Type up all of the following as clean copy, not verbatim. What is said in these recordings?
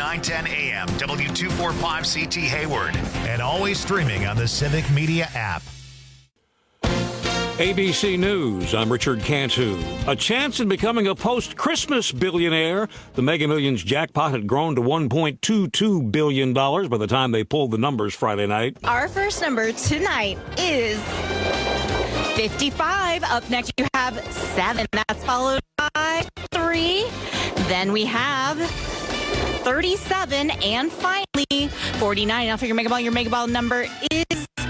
910 AM, W245CT Hayward, and always streaming on the Civic Media app. ABC News, I'm Richard Cantu. A chance in becoming a post-Christmas billionaire. The Mega Millions jackpot had grown to $1.22 billion by the time they pulled the numbers Friday night. Our first number tonight is 55. Up next, you have 7. That's followed by 3. Then we have 37. And finally, 49. Now for your Mega Ball. Your Mega Ball number is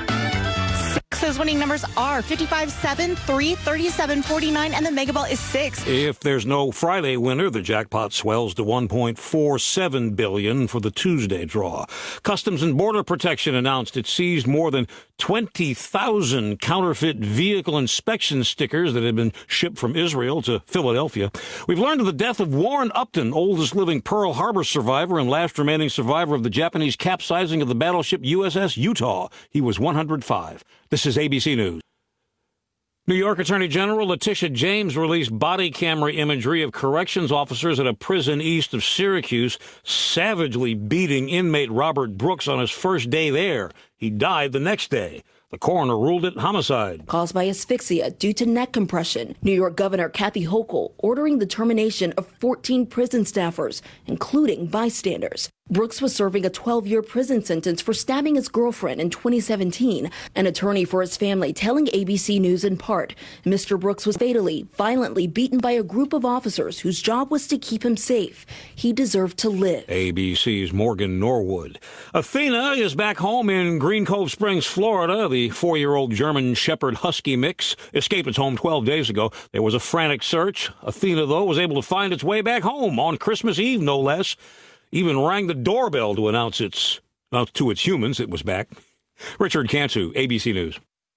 6. Those winning numbers are 55, 7, 3, 37, 49, and the Mega Ball is 6. If there's no Friday winner, the jackpot swells to $1.47 billion for the Tuesday draw. Customs and Border Protection announced it seized more than 20,000 counterfeit vehicle inspection stickers that had been shipped from Israel to Philadelphia. We've learned of the death of Warren Upton, oldest living Pearl Harbor survivor and last remaining survivor of the Japanese capsizing of the battleship USS Utah. He was 105. This is ABC News. New York Attorney General Letitia James released body camera imagery of corrections officers at a prison east of Syracuse savagely beating inmate Robert Brooks on his first day there. He died the next day. The coroner ruled it homicide. Caused by asphyxia due to neck compression. New York Governor Kathy Hochul ordering the termination of 14 prison staffers, including bystanders. Brooks was serving a 12-year prison sentence for stabbing his girlfriend in 2017. An attorney for his family telling ABC News in part, Mr. Brooks was fatally, violently beaten by a group of officers whose job was to keep him safe. He deserved to live. ABC's Morgan Norwood. Athena is back home in Green Cove Springs, Florida. The 4-year-old German Shepherd Husky mix escaped its home 12 days ago. There was a frantic search. Athena, though, was able to find its way back home on Christmas Eve, no less. Even rang the doorbell to announce to its humans it was back. Richard Cantu, ABC News.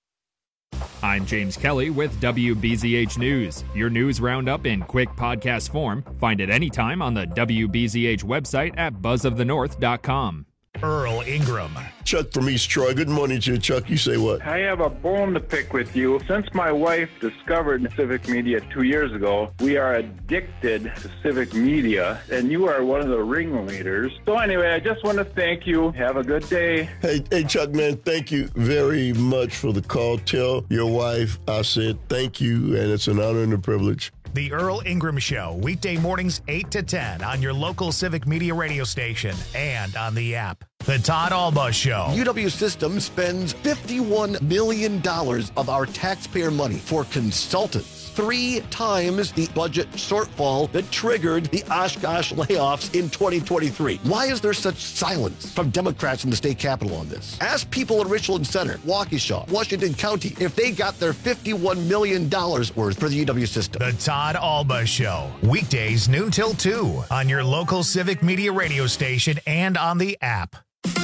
I'm James Kelly with WBZH News. Your news roundup in quick podcast form. Find it anytime on the WBZH website at buzzofthenorth.com. Earl Ingram. Chuck from East Troy. Good morning to you, Chuck. You say what? I have a bone to pick with you. Since my wife discovered Civic Media 2 years ago, we are addicted to Civic Media, and you are one of the ringleaders. So anyway, I just want to thank you. Have a good day. Hey, Chuck, man, thank you very much for the call. Tell your wife I said thank you, and it's an honor and a privilege. The Earl Ingram Show, weekday mornings 8 to 10 on your local Civic Media radio station and on the app. The Todd Alba Show. UW Systems spends $51 million of our taxpayer money for consultants. 3 times the budget shortfall that triggered the Oshkosh layoffs in 2023. Why is there such silence from Democrats in the state capitol on this? Ask people in Richland Center, Waukesha, Washington County, if they got their $51 million worth for the UW system. The Todd Alba Show, weekdays noon till 2 on your local Civic Media radio station and on the app.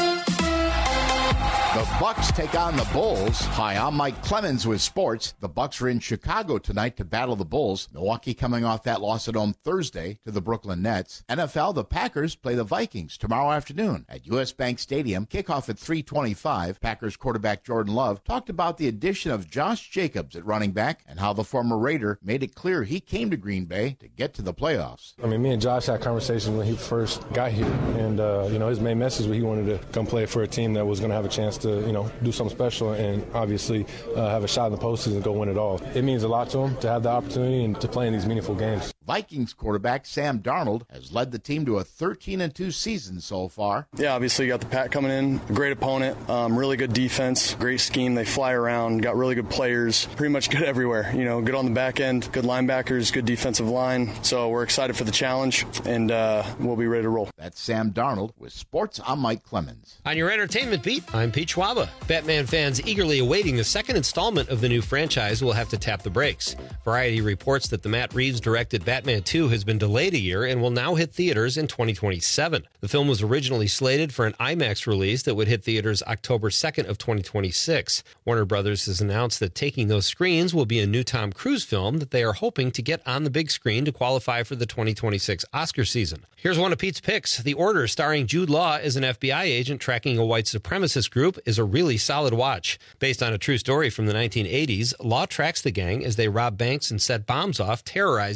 The Bucks take on the Bulls. Hi, I'm Mike Clemens with sports. The Bucks are in Chicago tonight to battle the Bulls. Milwaukee coming off that loss at home Thursday to the Brooklyn Nets. NFL, the Packers play the Vikings tomorrow afternoon at U.S. Bank Stadium. Kickoff at 3:25. Packers quarterback Jordan Love talked about the addition of Josh Jacobs at running back and how the former Raider made it clear he came to Green Bay to get to the playoffs. I mean, me and Josh had conversations when he first got here, and his main message was he wanted to come play for a team that was going to have a chance to, do something special and obviously have a shot in the postseason and go win it all. It means a lot to him to have the opportunity and to play in these meaningful games. Vikings quarterback Sam Darnold has led the team to a 13-2 season so far. Yeah, obviously you got the Pack coming in, a great opponent, really good defense, great scheme. They fly around, got really good players, pretty much good everywhere. Good on the back end, good linebackers, good defensive line. So we're excited for the challenge, and we'll be ready to roll. That's Sam Darnold with sports. I'm Mike Clemens. On your entertainment beat, I'm Pete Schwaba. Batman fans eagerly awaiting the second installment of the new franchise will have to tap the brakes. Variety reports that the Matt Reeves-directed Batman 2 has been delayed a year and will now hit theaters in 2027. The film was originally slated for an IMAX release that would hit theaters October 2nd of 2026. Warner Brothers has announced that taking those screens will be a new Tom Cruise film that they are hoping to get on the big screen to qualify for the 2026 Oscar season. Here's one of Pete's picks. The Order, starring Jude Law as an FBI agent tracking a white supremacist group, is a really solid watch. Based on a true story from the 1980s, Law tracks the gang as they rob banks and set bombs off, terrorizing the Pacific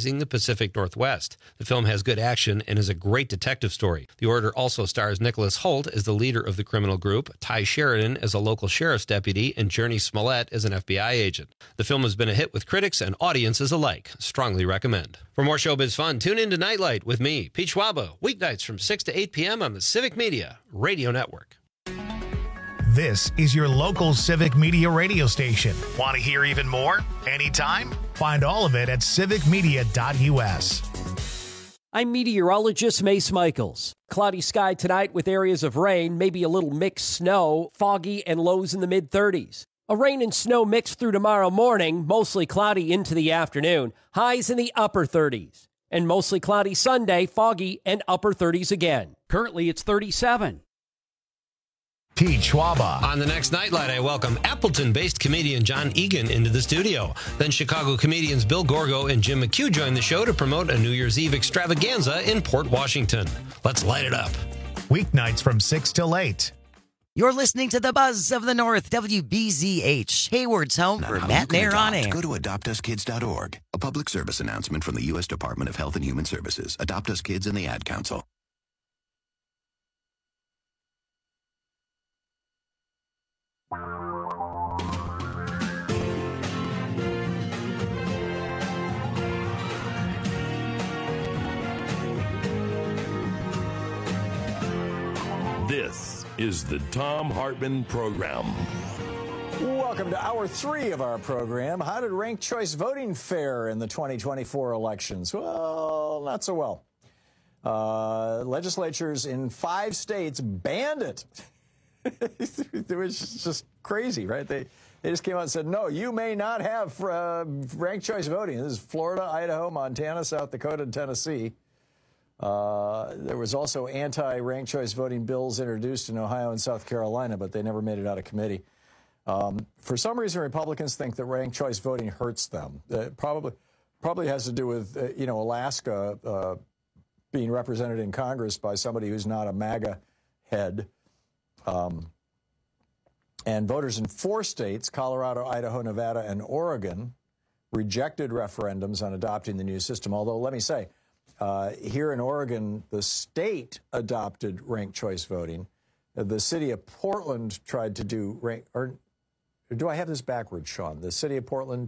Pacific Northwest. The film has good action and is a great detective story. The Order also stars Nicholas Hoult as the leader of the criminal group, Ty Sheridan as a local sheriff's deputy, and Journey Smollett as an FBI agent. The film has been a hit with critics and audiences alike. Strongly recommend. For more showbiz fun, tune in to Nightlight with me, Pete Schwaba, weeknights from 6 to 8 p.m. on the Civic Media Radio Network. This is your local Civic Media radio station. Want to hear even more? Anytime? Find all of it at civicmedia.us. I'm meteorologist Mace Michaels. Cloudy sky tonight with areas of rain, maybe a little mixed snow, foggy and lows in the mid-30s. A rain and snow mix through tomorrow morning, mostly cloudy into the afternoon. Highs in the upper 30s. And mostly cloudy Sunday, foggy and upper 30s again. Currently it's 37. Pete Schwaba. On the next Nightlight, I welcome Appleton-based comedian John Egan into the studio. Then Chicago comedians Bill Gorgo and Jim McHugh join the show to promote a New Year's Eve extravaganza in Port Washington. Let's light it up. Weeknights from 6 till 8. You're listening to the Buzz of the North, WBZH, Hayward's home for Matt Mayer on air. Go to adoptuskids.org, a public service announcement from the U.S. Department of Health and Human Services, Adopt Us Kids, and the Ad Council. This is the Thom Hartmann Program. Welcome to Hour 3 of our program. How did ranked choice voting fare in the 2024 elections? Well, not so well. Legislatures in 5 states banned it. It was just crazy, right? They just came out and said, no, you may not have ranked choice voting. This is Florida, Idaho, Montana, South Dakota, and Tennessee. There was also anti-ranked choice voting bills introduced in Ohio and South Carolina, but they never made it out of committee. For some reason, Republicans think that ranked choice voting hurts them. It probably has to do with, Alaska being represented in Congress by somebody who's not a MAGA head. And voters in 4 states, Colorado, Idaho, Nevada, and Oregon, rejected referendums on adopting the new system. Although, let me say, here in Oregon, the state adopted ranked choice voting. The city of Portland tried to do or do I have this backwards, Sean? The city of Portland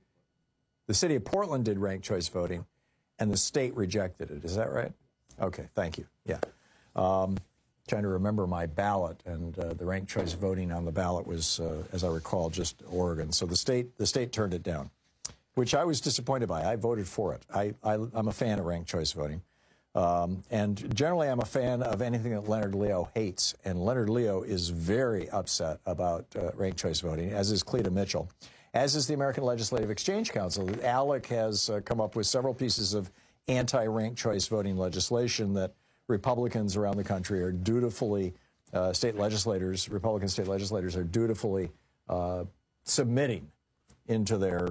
did ranked choice voting, and the state rejected it. Is that right? Okay, thank you. Yeah. Trying to remember my ballot, and the ranked choice voting on the ballot was, as I recall, just Oregon. So the state turned it down, which I was disappointed by. I voted for it. I'm a fan of ranked choice voting. And generally, I'm a fan of anything that Leonard Leo hates. And Leonard Leo is very upset about ranked choice voting, as is Cleta Mitchell, as is the American Legislative Exchange Council. ALEC has come up with several pieces of anti-ranked choice voting legislation that Republicans around the country are dutifully, Republican state legislators are dutifully submitting into their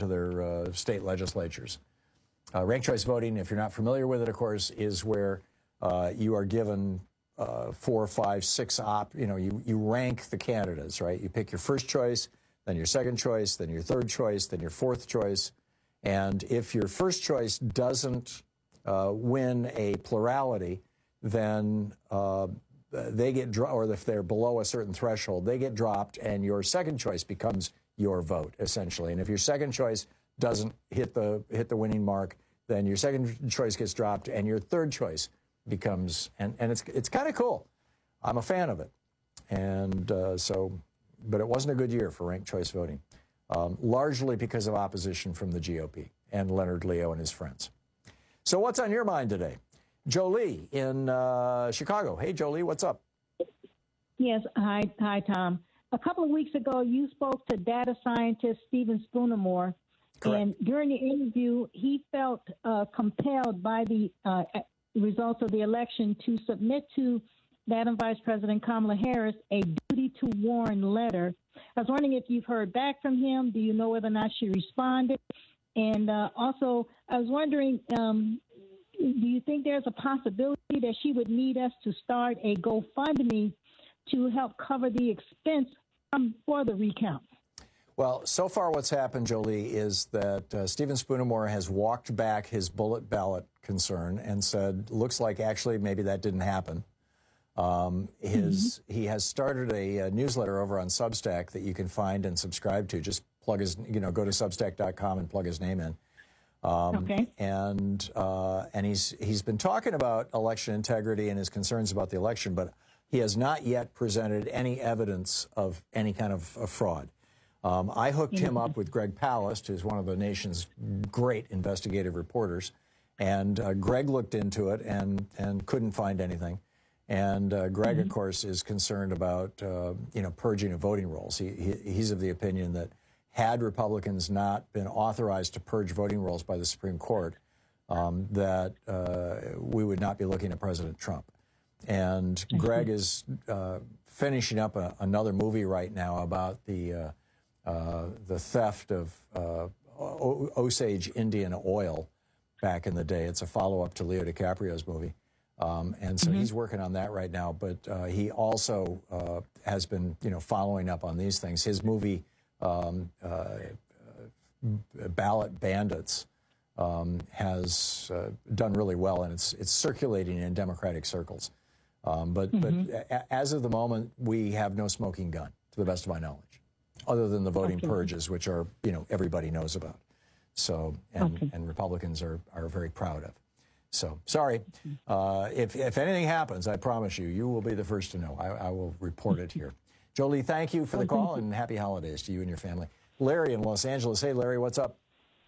state legislatures. Ranked choice voting, if you're not familiar with it, of course, is where you are given 4, 5, 6 you rank the candidates, right? You pick your first choice, then your second choice, then your third choice, then your fourth choice. And if your first choice doesn't win a plurality, then they get dropped, or if they're below a certain threshold, they get dropped, and your second choice becomes your vote, essentially. And if your second choice doesn't hit the winning mark, then your second choice gets dropped, and your third choice becomes, and it's kind of cool. I'm a fan of it. And but it wasn't a good year for ranked choice voting, largely because of opposition from the GOP and Leonard Leo and his friends. So what's on your mind today? Jolie in Chicago. Hey, Jolie, what's up? Yes. Hi, Tom. A couple of weeks ago, you spoke to data scientist Stephen Spoonermore. Correct. And during the interview, he felt compelled by the results of the election to submit to Madam Vice President Kamala Harris a duty-to-warn letter. I was wondering if you've heard back from him. Do you know whether or not she responded? And also, I was wondering, do you think there's a possibility that she would need us to start a GoFundMe to help cover the expense for the recount? Well, so far what's happened, Jolie, is that Stephen Spoonermore has walked back his bullet ballot concern and said, looks like actually maybe that didn't happen. He has started a newsletter over on Substack that you can find and subscribe to. Just plug his, go to Substack.com and plug his name in. Okay. And he's been talking about election integrity and his concerns about the election, but he has not yet presented any evidence of any kind of fraud. I hooked him up with Greg Palast, who's one of the nation's great investigative reporters, and Greg looked into it and couldn't find anything. And Greg, of course, is concerned about purging of voting rolls. He's of the opinion that had Republicans not been authorized to purge voting rolls by the Supreme Court, that we would not be looking at President Trump. And Greg is finishing up another movie right now about the theft of Osage Indian oil back in the day. It's a follow-up to Leo DiCaprio's movie. And so he's working on that right now. But he also has been, following up on these things. His movie, Ballot Bandits, has done really well, and it's circulating in Democratic circles. But as of the moment, we have no smoking gun, to the best of my knowledge, other than the voting purges, which are, everybody knows about. So, and Republicans are very proud of. So, sorry. If anything happens, I promise you will be the first to know. I will report it here. Jolie, thank you for the call, and happy holidays to you and your family. Larry in Los Angeles. Hey, Larry, what's up?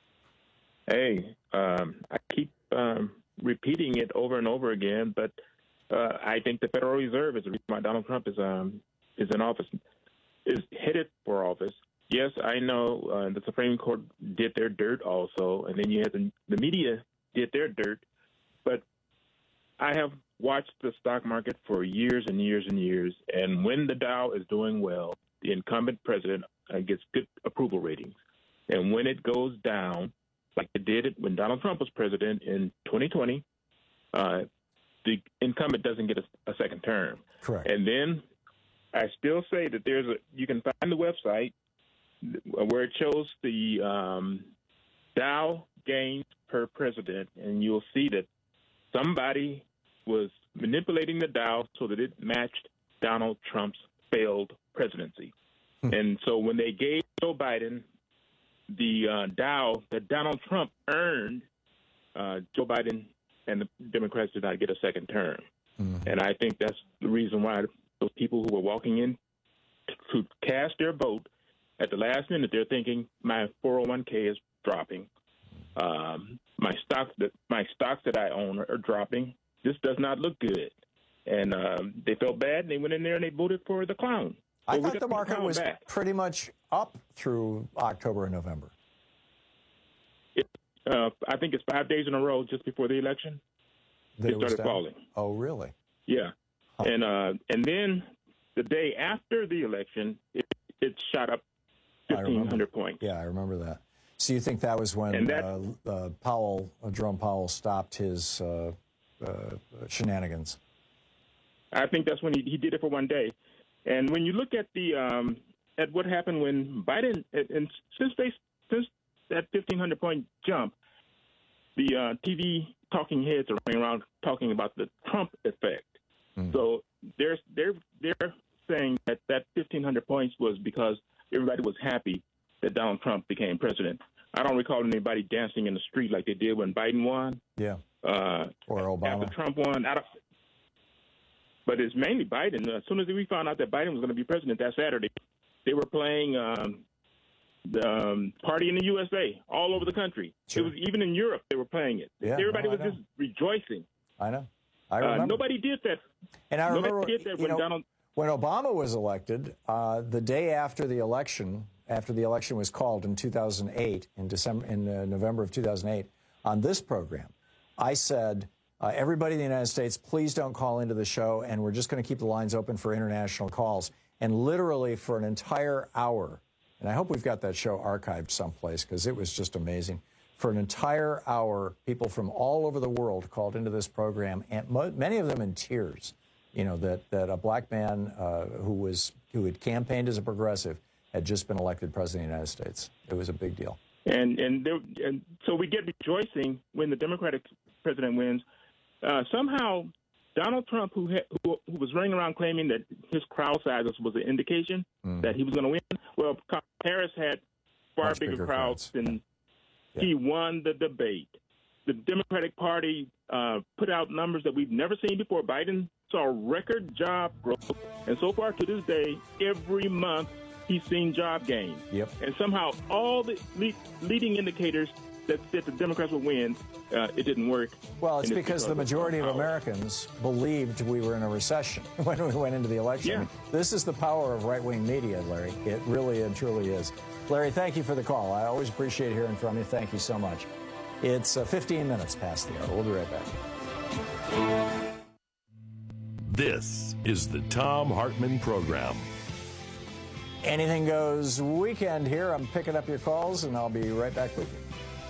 Hey, I keep repeating it over and over again, but I think the Federal Reserve is the reason why Donald Trump is in office, is headed for office. Yes, I know the Supreme Court did their dirt also, and then you had the media did their dirt. But I have watched the stock market for years and years and years, and when the Dow is doing well, the incumbent president gets good approval ratings. And when it goes down, like it did when Donald Trump was president in 2020, the incumbent doesn't get a second term. Correct. And then I still say that you can find the website where it shows the Dow gains per president, and you'll see that somebody was manipulating the Dow so that it matched Donald Trump's failed presidency. And so when they gave Joe Biden the Dow that Donald Trump earned, Joe Biden and the Democrats did not get a second term. And I think that's the reason why those people who were walking in to cast their vote at the last minute, they're thinking my 401k is dropping. My stocks that I own are dropping. This does not look good. And they felt bad, and they went in there and they voted for the clown. So I thought the market was pretty much up through October and November. I think it's 5 days in a row just before the election. It started falling. Oh, really? Yeah. Huh. And then the day after the election, it shot up 1,500 points. Yeah, I remember that. So you think that was when Jerome Powell stopped his shenanigans? I think that's when he did it for 1 day. And when you look at at what happened when Biden, and since that 1,500 point jump, the TV talking heads are running around talking about the Trump effect. So they're saying that 1,500 points was because everybody was happy that Donald Trump became president. I don't recall anybody dancing in the street like they did when Biden won. Yeah. Or Obama. After Trump won. But it's mainly Biden. As soon as we found out that Biden was going to be president that Saturday, they were playing the Party in the USA all over the country. Sure. It was even in Europe they were playing it. Yeah, everybody was just rejoicing. I know. I remember. Nobody did that. And I remember when when Obama was elected, the day after the election was called in 2008, in November of 2008, on this program, I said, everybody in the United States, please don't call into the show, and we're just going to keep the lines open for international calls. And literally for an entire hour, and I hope we've got that show archived someplace because it was just amazing. For an entire hour, people from all over the world called into this program, and many of them in tears, that a black man who had campaigned as a progressive had just been elected president of the United States. It was a big deal. And so we get rejoicing when the Democratic president wins. Somehow, Donald Trump, who was running around claiming that his crowd sizes was an indication that he was going to win, well, Harris had far bigger crowds than he won the debate. The Democratic Party put out numbers that we've never seen before. Biden saw record job growth, and so far to this day, every month he's seen job gains. Yep. And somehow all the leading indicators that said the Democrats would win, it didn't work. Well, it's because the majority of Americans believed we were in a recession when we went into the election. Yeah. I mean, this is the power of right-wing media, Larry. It really and truly is. Larry, thank you for the call. I always appreciate hearing from you. Thank you so much. It's 15 minutes past the hour. We'll be right back. This is the Thom Hartmann Program. Anything Goes weekend here. I'm picking up your calls, and I'll be right back with you.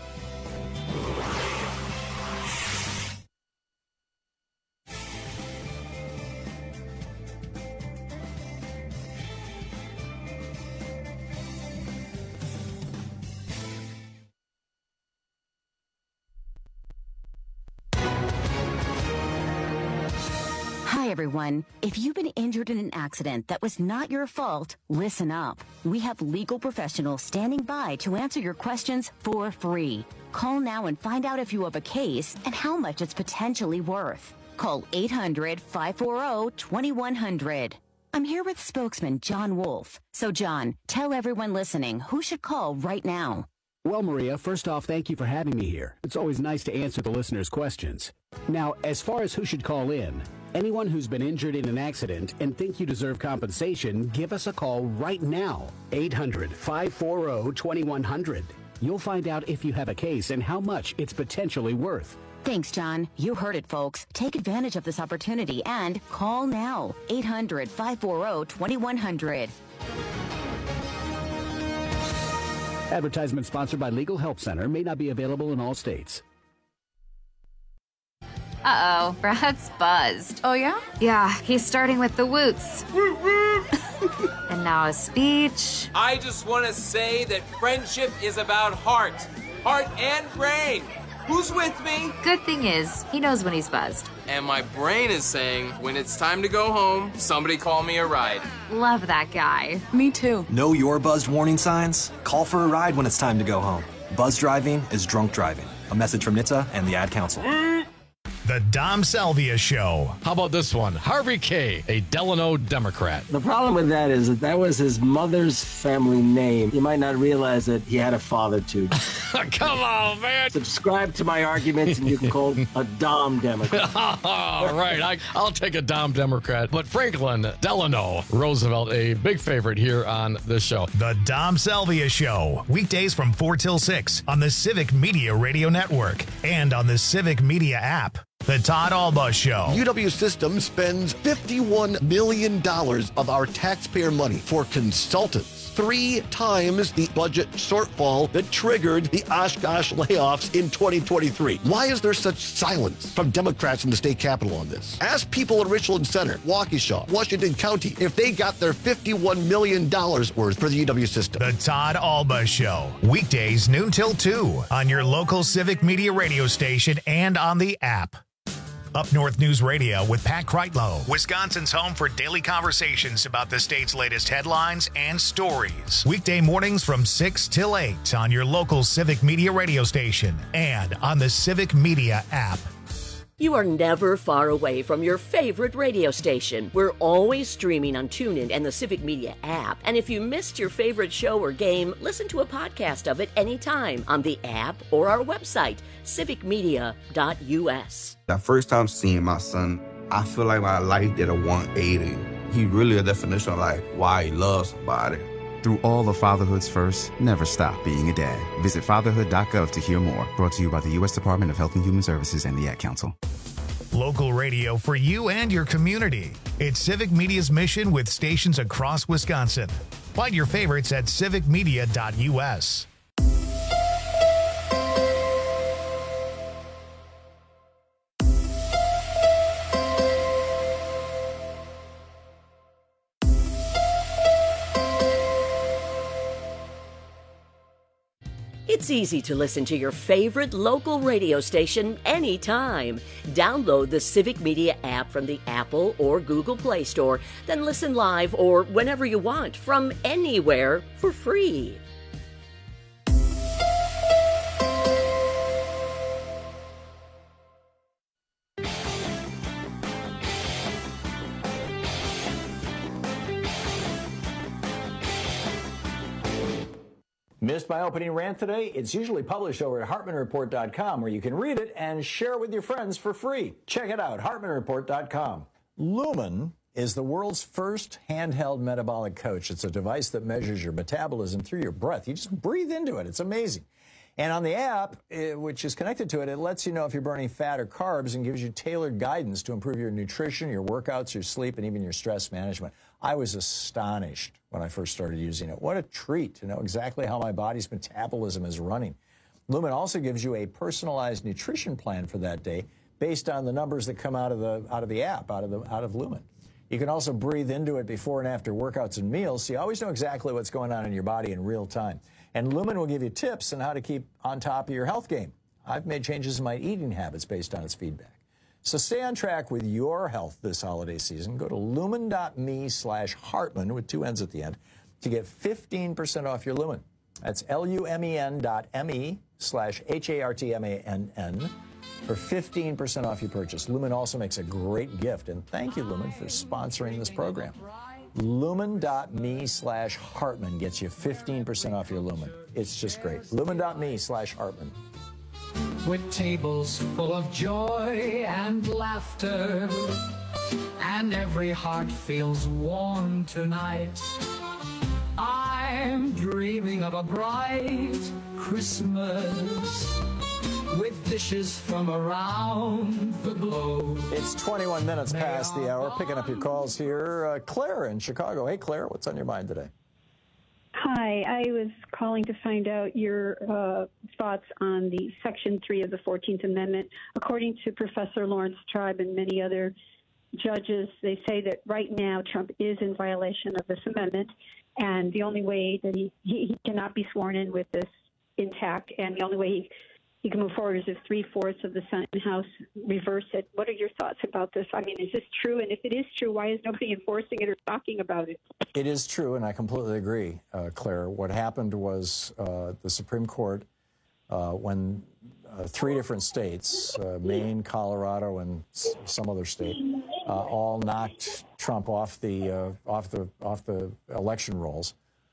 Hi, everyone. If you've been injured in an accident that was not your fault, listen up. We have legal professionals standing by to answer your questions for free. Call now and find out if you have a case and how much it's potentially worth. Call 800-540-2100. I'm here with spokesman John Wolf. So, John, tell everyone listening who should call right now. Well, Maria, first off, thank you for having me here. It's always nice to answer the listeners' questions. Now, as far as who should call in, anyone who's been injured in an accident and think you deserve compensation, give us a call right now. 800-540-2100. You'll find out if you have a case and how much it's potentially worth. Thanks, John. You heard it, folks. Take advantage of this opportunity and call now. 800-540-2100. Advertisement sponsored by Legal Help Center. May not be available in all states. Uh-oh, Brad's buzzed. Oh, yeah? Yeah, he's starting with the woots. And now a speech. I just want to say that friendship is about heart and brain. Who's with me? Good thing is, he knows when he's buzzed. And my brain is saying, when it's time to go home, somebody call me a ride. Love that guy. Me too. Know your buzzed warning signs? Call for a ride when it's time to go home. Buzz driving is drunk driving. A message from NHTSA and the Ad Council. The Dom Salvia Show. How about this one? Harvey K., a Delano Democrat. The problem with that is that was his mother's family name. You might not realize that he had a father, too. Come on, man. Subscribe to my arguments and you can call a Dom Democrat. All right, I'll take a Dom Democrat. But Franklin Delano Roosevelt, a big favorite here on this show. The Dom Salvia Show. Weekdays from 4 till 6 on the Civic Media Radio Network and on the Civic Media app. The Todd Alba Show. UW System spends $51 million of our taxpayer money for consultants. 3 times the budget shortfall that triggered the Oshkosh layoffs in 2023. Why is there such silence from Democrats in the state capitol on this? Ask people at Richland Center, Waukesha, Washington County, if they got their $51 million worth for the UW System. The Todd Alba Show. Weekdays noon till 2 on your local Civic Media radio station and on the app. Up North News Radio with Pat Kreitlow, Wisconsin's home for daily conversations about the state's latest headlines and stories. Weekday mornings from 6 till 8 on your local Civic Media radio station and on the Civic Media app. You are never far away from your favorite radio station. We're always streaming on TuneIn and the Civic Media app. And if you missed your favorite show or game, listen to a podcast of it anytime on the app or our website, civicmedia.us. That first time seeing my son, I feel like my life did a 180. He really a definition of like why he loves somebody. Through all of fatherhood's first, never stop being a dad. Visit fatherhood.gov to hear more. Brought to you by the U.S. Department of Health and Human Services and the Ad Council. Local radio for you and your community. It's Civic Media's mission with stations across Wisconsin. Find your favorites at civicmedia.us. It's easy to listen to your favorite local radio station anytime. Download the Civic Media app from the Apple or Google Play Store, then listen live or whenever you want from anywhere for free. Missed my opening rant today? It's usually published over at HartmanReport.com, where you can read it and share it with your friends for free. Check it out, HartmanReport.com. Lumen is the world's first handheld metabolic coach. It's a device that measures your metabolism through your breath. You just breathe into it. It's amazing. And on the app, which is connected to it, it lets you know if you're burning fat or carbs and gives you tailored guidance to improve your nutrition, your workouts, your sleep, and even your stress management. I was astonished when I first started using it. What a treat to know exactly how my body's metabolism is running. Lumen also gives you a personalized nutrition plan for that day based on the numbers that come out of the app, out of Lumen. You can also breathe into it before and after workouts and meals, so you always know exactly what's going on in your body in real time. And Lumen will give you tips on how to keep on top of your health game. I've made changes in my eating habits based on its feedback. So stay on track with your health this holiday season. Go to lumen.me/Hartman with 2 N's at the end to get 15% off your Lumen. That's lumen.me/HARTMANN for 15% off your purchase. Lumen also makes a great gift, and thank you, Lumen, for sponsoring this program. Lumen.me/Hartman gets you 15% off your Lumen. It's just great. Lumen.me/Hartman. With tables full of joy and laughter, and every heart feels warm tonight. I'm dreaming of a bright Christmas with dishes from around the globe. It's 21 minutes past the hour. Picking up your calls here. Claire in Chicago. Hey, Claire, what's on your mind today? Hi, I was calling to find out your thoughts on the Section 3 of the 14th Amendment. According to Professor Lawrence Tribe and many other judges, they say that right now Trump is in violation of this amendment, and the only way that he cannot be sworn in with this intact, and the only way he can move forward is if 3/4 of the Senate and House reverse it. What are your thoughts about this? I mean, is this true? And if it is true, why is nobody enforcing it or talking about it? It is true, and I completely agree, Claire. What happened was the Supreme Court, when 3 different states, Maine, Colorado, and some other state, all knocked Trump off the election rolls,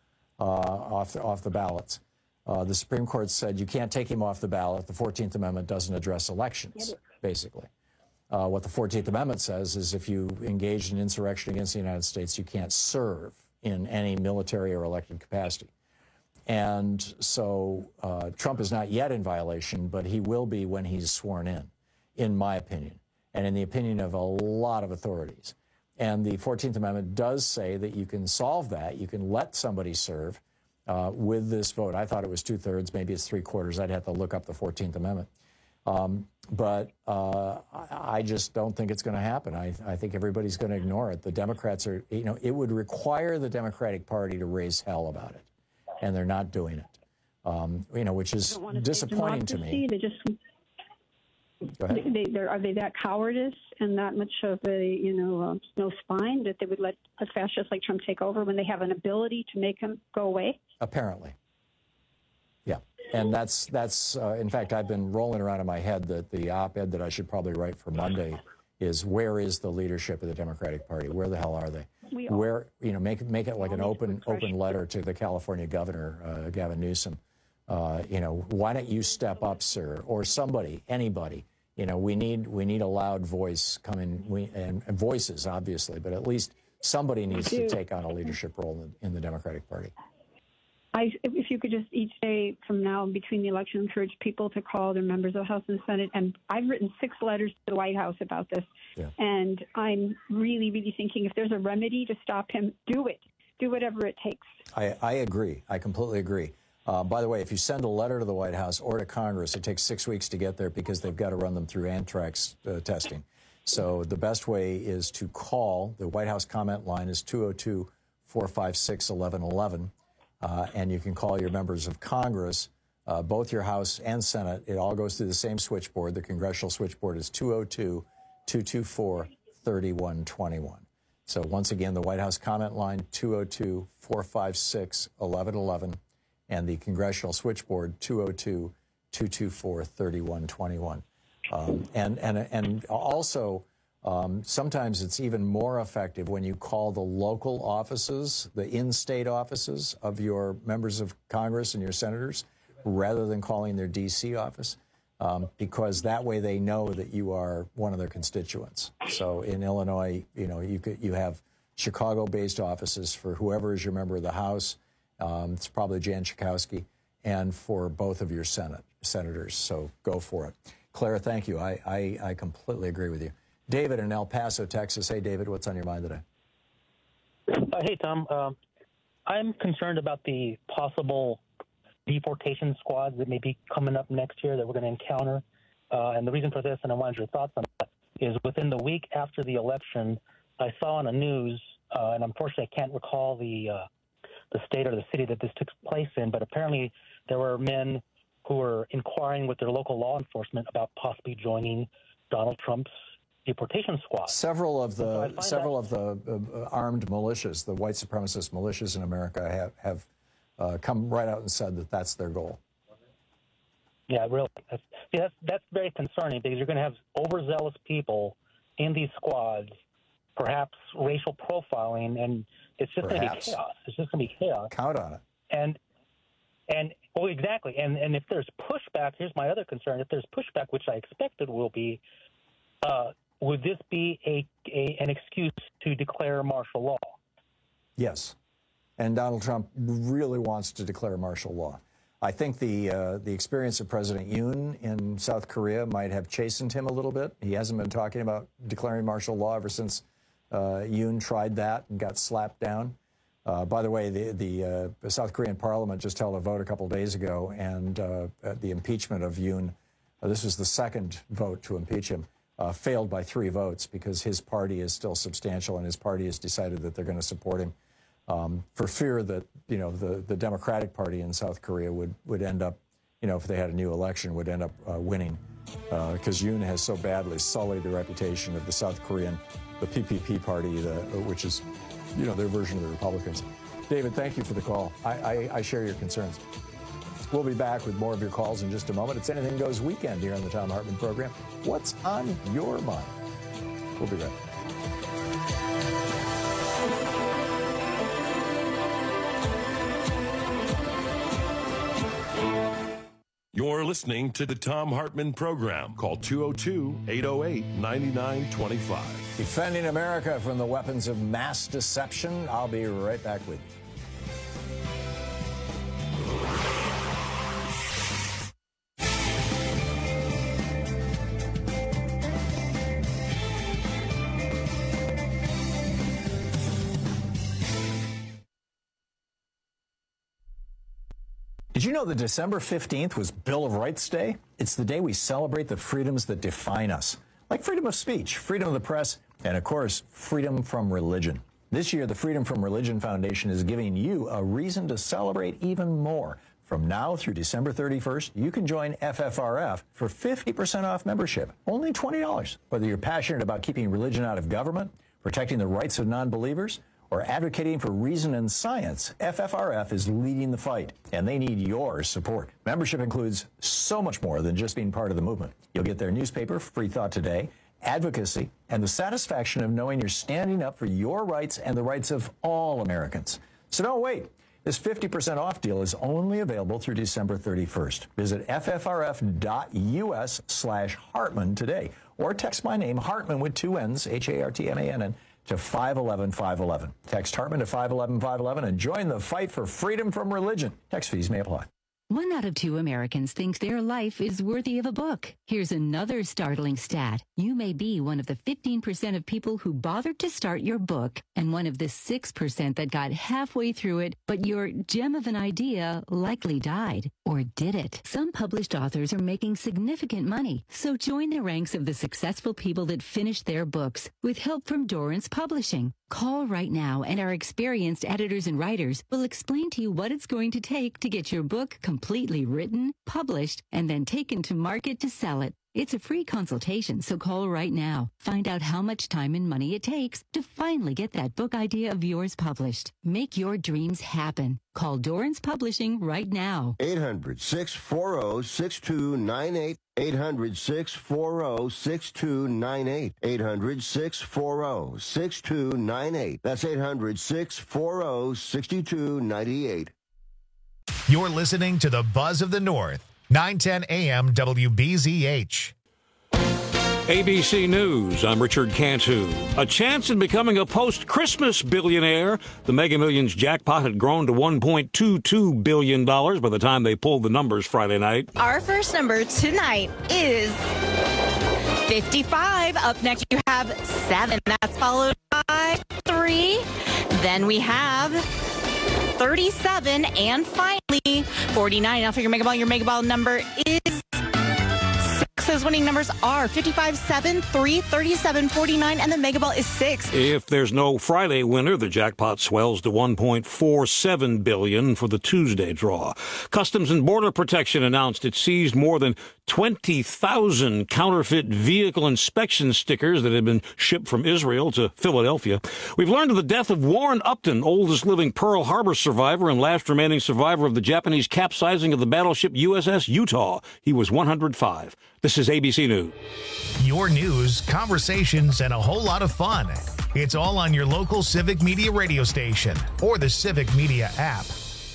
off the ballots. The Supreme Court said you can't take him off the ballot. The 14th Amendment doesn't address elections, basically. What the 14th Amendment says is if you engage in insurrection against the United States, you can't serve in any military or elected capacity. And so Trump is not yet in violation, but he will be when he's sworn in my opinion, and in the opinion of a lot of authorities. And the 14th Amendment does say that you can solve that. You can let somebody serve with this vote. I thought it was 2/3, maybe it's 3/4. I'd have to look up the 14th Amendment. But I just don't think it's going to happen. I think everybody's going to ignore it. The Democrats are, it would require the Democratic Party to raise hell about it, and they're not doing it, which is disappointing to me. They just, Go ahead. Are they that cowardice and that much of a, no spine that they would let a fascist like Trump take over when they have an ability to make him go away? Apparently. Yeah. And that's in fact, I've been rolling around in my head that the op-ed that I should probably write for Monday is, where is the leadership of the Democratic Party? Where the hell are they? Where, make it like an open letter to the California governor, Gavin Newsom. Why don't you step up, sir, or somebody, anybody? We need a loud voice coming, and voices, obviously, but at least somebody needs to take on a leadership role in the Democratic Party. If you could just each day from now between the election encourage people to call their members of the House and Senate. And I've written 6 letters to the White House about this. Yeah. And I'm really, really thinking if there's a remedy to stop him, do it. Do whatever it takes. I agree. I completely agree. By the way, if you send a letter to the White House or to Congress, it takes 6 weeks to get there because they've got to run them through anthrax testing. So the best way is to call. The White House comment line is 202-456-1111. And you can call your members of Congress both your House and Senate. It all goes through the same switchboard. The congressional switchboard is 202-224-3121. So once again, the White House comment line, 202-456-1111, and the congressional switchboard, 202-224-3121. And also, sometimes it's even more effective when you call the local offices, the in-state offices of your members of Congress and your senators, rather than calling their D.C. office, because that way they know that you are one of their constituents. So in Illinois, you have Chicago-based offices for whoever is your member of the House. It's probably Jan Schakowsky, and for both of your senators. So go for it. Claire, thank you. I completely agree with you. David in El Paso, Texas. Hey, David, what's on your mind today? Hey, Tom. I'm concerned about the possible deportation squads that may be coming up next year that we're going to encounter. And the reason for this, and I wanted your thoughts on that, is within the week after the election, I saw on the news, and unfortunately I can't recall the state or the city that this took place in, but apparently there were men who were inquiring with their local law enforcement about possibly joining Donald Trump's deportation squad. Several of the armed militias, the white supremacist militias in America, have come right out and said that that's their goal. Yeah, really. That's very concerning, because you're going to have overzealous people in these squads, perhaps racial profiling, and it's just going to be chaos. It's just going to be chaos. Count on it. And well, exactly. And if there's pushback, here's my other concern. If there's pushback, which I expected will be, would this be an excuse to declare martial law? Yes. And Donald Trump really wants to declare martial law. I think the experience of President Yoon in South Korea might have chastened him a little bit. He hasn't been talking about declaring martial law ever since Yoon tried that and got slapped down. By the way, the South Korean parliament just held a vote a couple days ago, and the impeachment of Yoon, this was the second vote to impeach him, failed by 3 votes because his party is still substantial and his party has decided that they're going to support him for fear that, the Democratic Party in South Korea would end up, if they had a new election, would end up winning because Yoon has so badly sullied the reputation of the South Korean, the PPP party, which is, their version of the Republicans. David, thank you for the call. I share your concerns. We'll be back with more of your calls in just a moment. It's Anything Goes Weekend here on the Thom Hartmann program. What's on your mind? We'll be right back. You're listening to the Thom Hartmann program. Call 202-808-9925. Defending America from the weapons of mass deception. I'll be right back with you. Did you know that December 15th was Bill of Rights Day? It's the day we celebrate the freedoms that define us, like freedom of speech, freedom of the press, and, of course, freedom from religion. This year, the Freedom from Religion Foundation is giving you a reason to celebrate even more. From now through December 31st, you can join FFRF for 50% off membership, only $20. Whether you're passionate about keeping religion out of government, protecting the rights of non-believers, or advocating for reason and science, FFRF is leading the fight, and they need your support. Membership includes so much more than just being part of the movement. You'll get their newspaper, Free Thought Today, advocacy, and the satisfaction of knowing you're standing up for your rights and the rights of all Americans. So don't wait. This 50% off deal is only available through December 31st. Visit ffrf.us/Hartmann today, or text my name, Hartmann with 2 N's, Hartmann, to 511-511. Text Hartmann to 511-511 and join the fight for freedom from religion. Text fees may apply. 1 out of 2 Americans think their life is worthy of a book. Here's another startling stat. You may be one of the 15% of people who bothered to start your book and one of the 6% that got halfway through it, but your gem of an idea likely died. Or did it? Some published authors are making significant money, so join the ranks of the successful people that finished their books with help from Dorrance Publishing. Call right now and our experienced editors and writers will explain to you what it's going to take to get your book completed completely written, published, and then taken to market to sell it. It's a free consultation, so call right now. Find out how much time and money it takes to finally get that book idea of yours published. Make your dreams happen. Call Dorrance Publishing right now. 800-640-6298. 800-640-6298. 800-640-6298. That's 800-640-6298. You're listening to the Buzz of the North. 910 AM WBZH. ABC News, I'm Richard Cantu. A chance in becoming a post-Christmas billionaire. The Mega Millions jackpot had grown to $1.22 billion by the time they pulled the numbers Friday night. Our first number tonight is 55. Up next, you have 7. That's followed by 3. Then we have 37, and finally 49. Now for your Mega Ball. Your Mega Ball number is 6. Those winning numbers are 55, 7, 3, 37, 49, and the Mega Ball is 6. If there's no Friday winner, the jackpot swells to $1.47 billion for the Tuesday draw. Customs and Border Protection announced it seized more than 20,000 counterfeit vehicle inspection stickers that had been shipped from Israel to Philadelphia. We've learned of the death of Warren Upton, oldest living Pearl Harbor survivor and last remaining survivor of the Japanese capsizing of the battleship USS Utah. He was 105. This is ABC News. Your news, conversations, and a whole lot of fun. It's all on your local Civic Media radio station or the Civic Media app.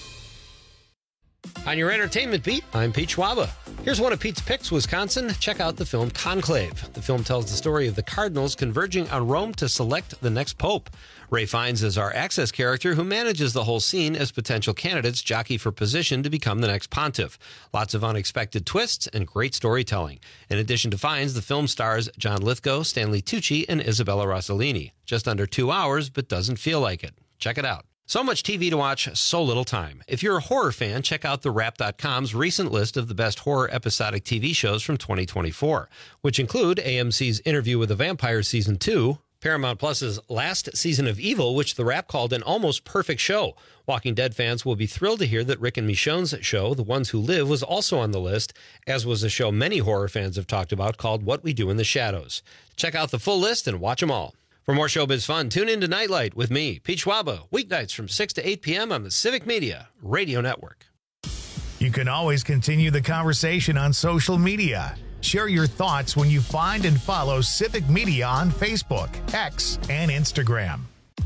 On your entertainment beat, I'm Pete Schwaba. Here's one of Pete's picks, Wisconsin. Check out the film Conclave. The film tells the story of the cardinals converging on Rome to select the next pope. Ray Fiennes is our Access character who manages the whole scene as potential candidates jockey for position to become the next pontiff. Lots of unexpected twists and great storytelling. In addition to Fiennes, the film stars John Lithgow, Stanley Tucci, and Isabella Rossellini. Just under 2 hours, but doesn't feel like it. Check it out. So much TV to watch, so little time. If you're a horror fan, check out TheWrap.com's recent list of the best horror episodic TV shows from 2024, which include AMC's Interview with a Vampire Season 2, Paramount Plus's last season of Evil, which The Wrap called an almost perfect show. Walking Dead fans will be thrilled to hear that Rick and Michonne's show, The Ones Who Live, was also on the list, as was a show many horror fans have talked about called What We Do in the Shadows. Check out the full list and watch them all. For more showbiz fun, tune in to Nightlight with me, Pete Schwaba, weeknights from 6 to 8 p.m. on the Civic Media Radio Network. You can always continue the conversation on social media. Share your thoughts when you find and follow Civic Media on Facebook, X, and Instagram.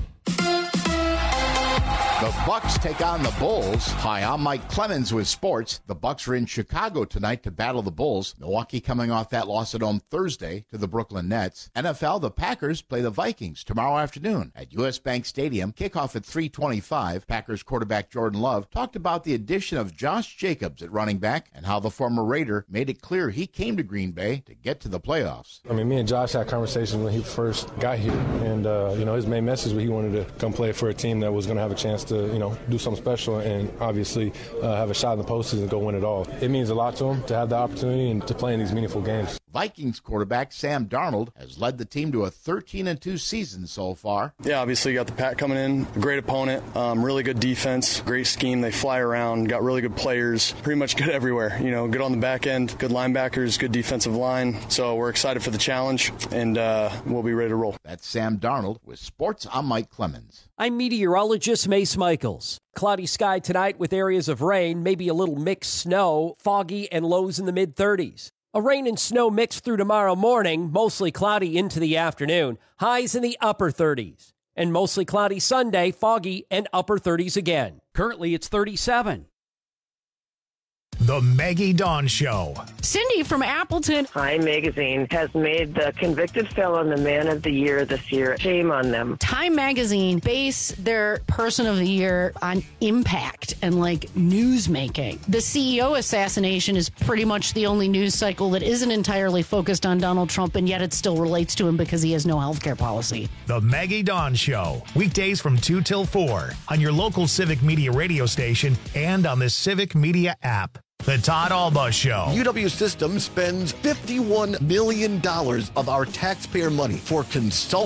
The Bucks take on the Bulls. Hi, I'm Mike Clemens with sports. The Bucks are in Chicago tonight to battle the Bulls. Milwaukee coming off that loss at home Thursday to the Brooklyn Nets. NFL, the Packers play the Vikings tomorrow afternoon at US Bank Stadium. Kickoff at 3:25. Packers quarterback Jordan Love talked about the addition of Josh Jacobs at running back and how the former Raider made it clear he came to Green Bay to get to the playoffs. I mean, me and Josh had conversations when he first got here, and his main message was he wanted to come play for a team that was going to have a chance to do something special and obviously have a shot in the postseason and go win it all. It means a lot to him to have the opportunity and to play in these meaningful games. Vikings quarterback Sam Darnold has led the team to a 13-2 season so far. Yeah, obviously you got the Pack coming in, a great opponent, really good defense, great scheme. They fly around, got really good players, pretty much good everywhere. Good on the back end, good linebackers, good defensive line. So we're excited for the challenge, and we'll be ready to roll. That's Sam Darnold with Sports. I'm Mike Clemens. I'm meteorologist Mace Michaels. Cloudy sky tonight with areas of rain, maybe a little mixed snow, foggy and lows in the mid-30s. A rain and snow mix through tomorrow morning, mostly cloudy into the afternoon. Highs in the upper 30s. And mostly cloudy Sunday, foggy and upper 30s again. Currently, it's 37. The Maggie Dawn Show. Cindy from Appleton. Time Magazine has made the convicted felon the Man of the Year this year. Shame on them. Time Magazine base their Person of the Year on impact and news making. The CEO assassination is pretty much the only news cycle that isn't entirely focused on Donald Trump, and yet it still relates to him because he has no healthcare policy. The Maggie Dawn Show. Weekdays from 2 till 4 on your local Civic Media radio station and on the Civic Media app. The Todd Alba Show. UW Systems spends $51 million of our taxpayer money for consultants.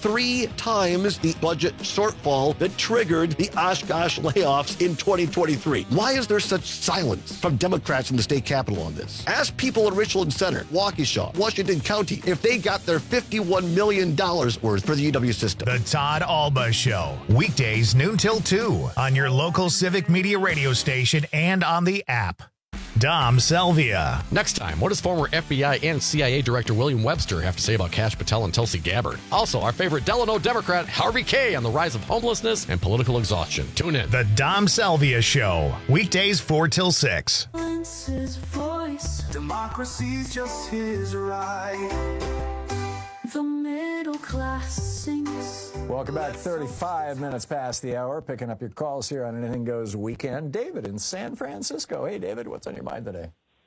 3 times the budget shortfall that triggered the Oshkosh layoffs in 2023. Why is there such silence from Democrats in the state capitol on this? Ask people in Richland Center, Waukesha, Washington County, if they got their $51 million worth for the UW system. The Todd Alba Show, weekdays noon till 2 on your local Civic Media radio station and on the app. Dom Selvia. Next time, what does former FBI and CIA Director William Webster have to say about Kash Patel and Tulsi Gabbard? Also, our favorite Delano Democrat, Harvey Kaye, on the rise of homelessness and political exhaustion. Tune in. The Dom Selvia Show, weekdays 4 till 6. His voice. Democracy's just his right. The middle class sings. Welcome back. 35 minutes past the hour. Picking up your calls here on Anything Goes Weekend. David in San Francisco. Hey, David, what's on your mind today?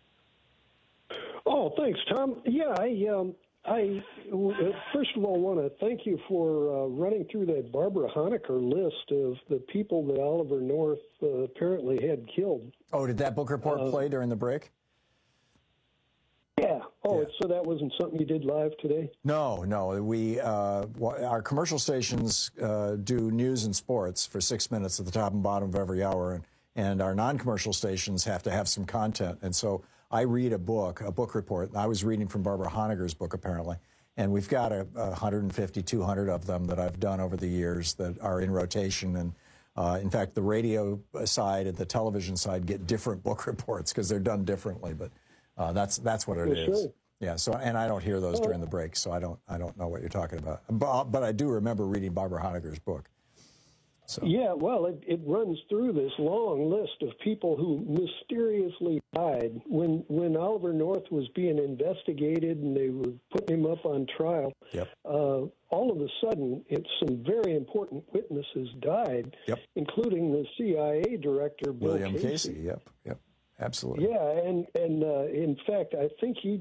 Oh, thanks, Tom. Yeah, I first of all want to thank you for running through that Barbara Honecker list of the people that Oliver North apparently had killed. Oh, did that book report play during the break? Yeah. Oh, yeah. So that wasn't something you did live today? No. We our commercial stations do news and sports for 6 minutes at the top and bottom of every hour, and our non-commercial stations have to have some content. And so I read a book report. I was reading from Barbara Honecker's book, apparently, and we've got 150, 200 of them that I've done over the years that are in rotation. And in fact, the radio side and the television side get different book reports because they're done differently, but that's what it is. Sure. Yeah. So, and I don't hear those during the break, so I don't know what you're talking about. But I do remember reading Barbara Honecker's book. So. Yeah. Well, it runs through this long list of people who mysteriously died when Oliver North was being investigated and they were putting him up on trial. Yep. All of a sudden, some very important witnesses died, including the CIA director, Bill William Casey. Yep. Absolutely. Yeah, and in fact, I think he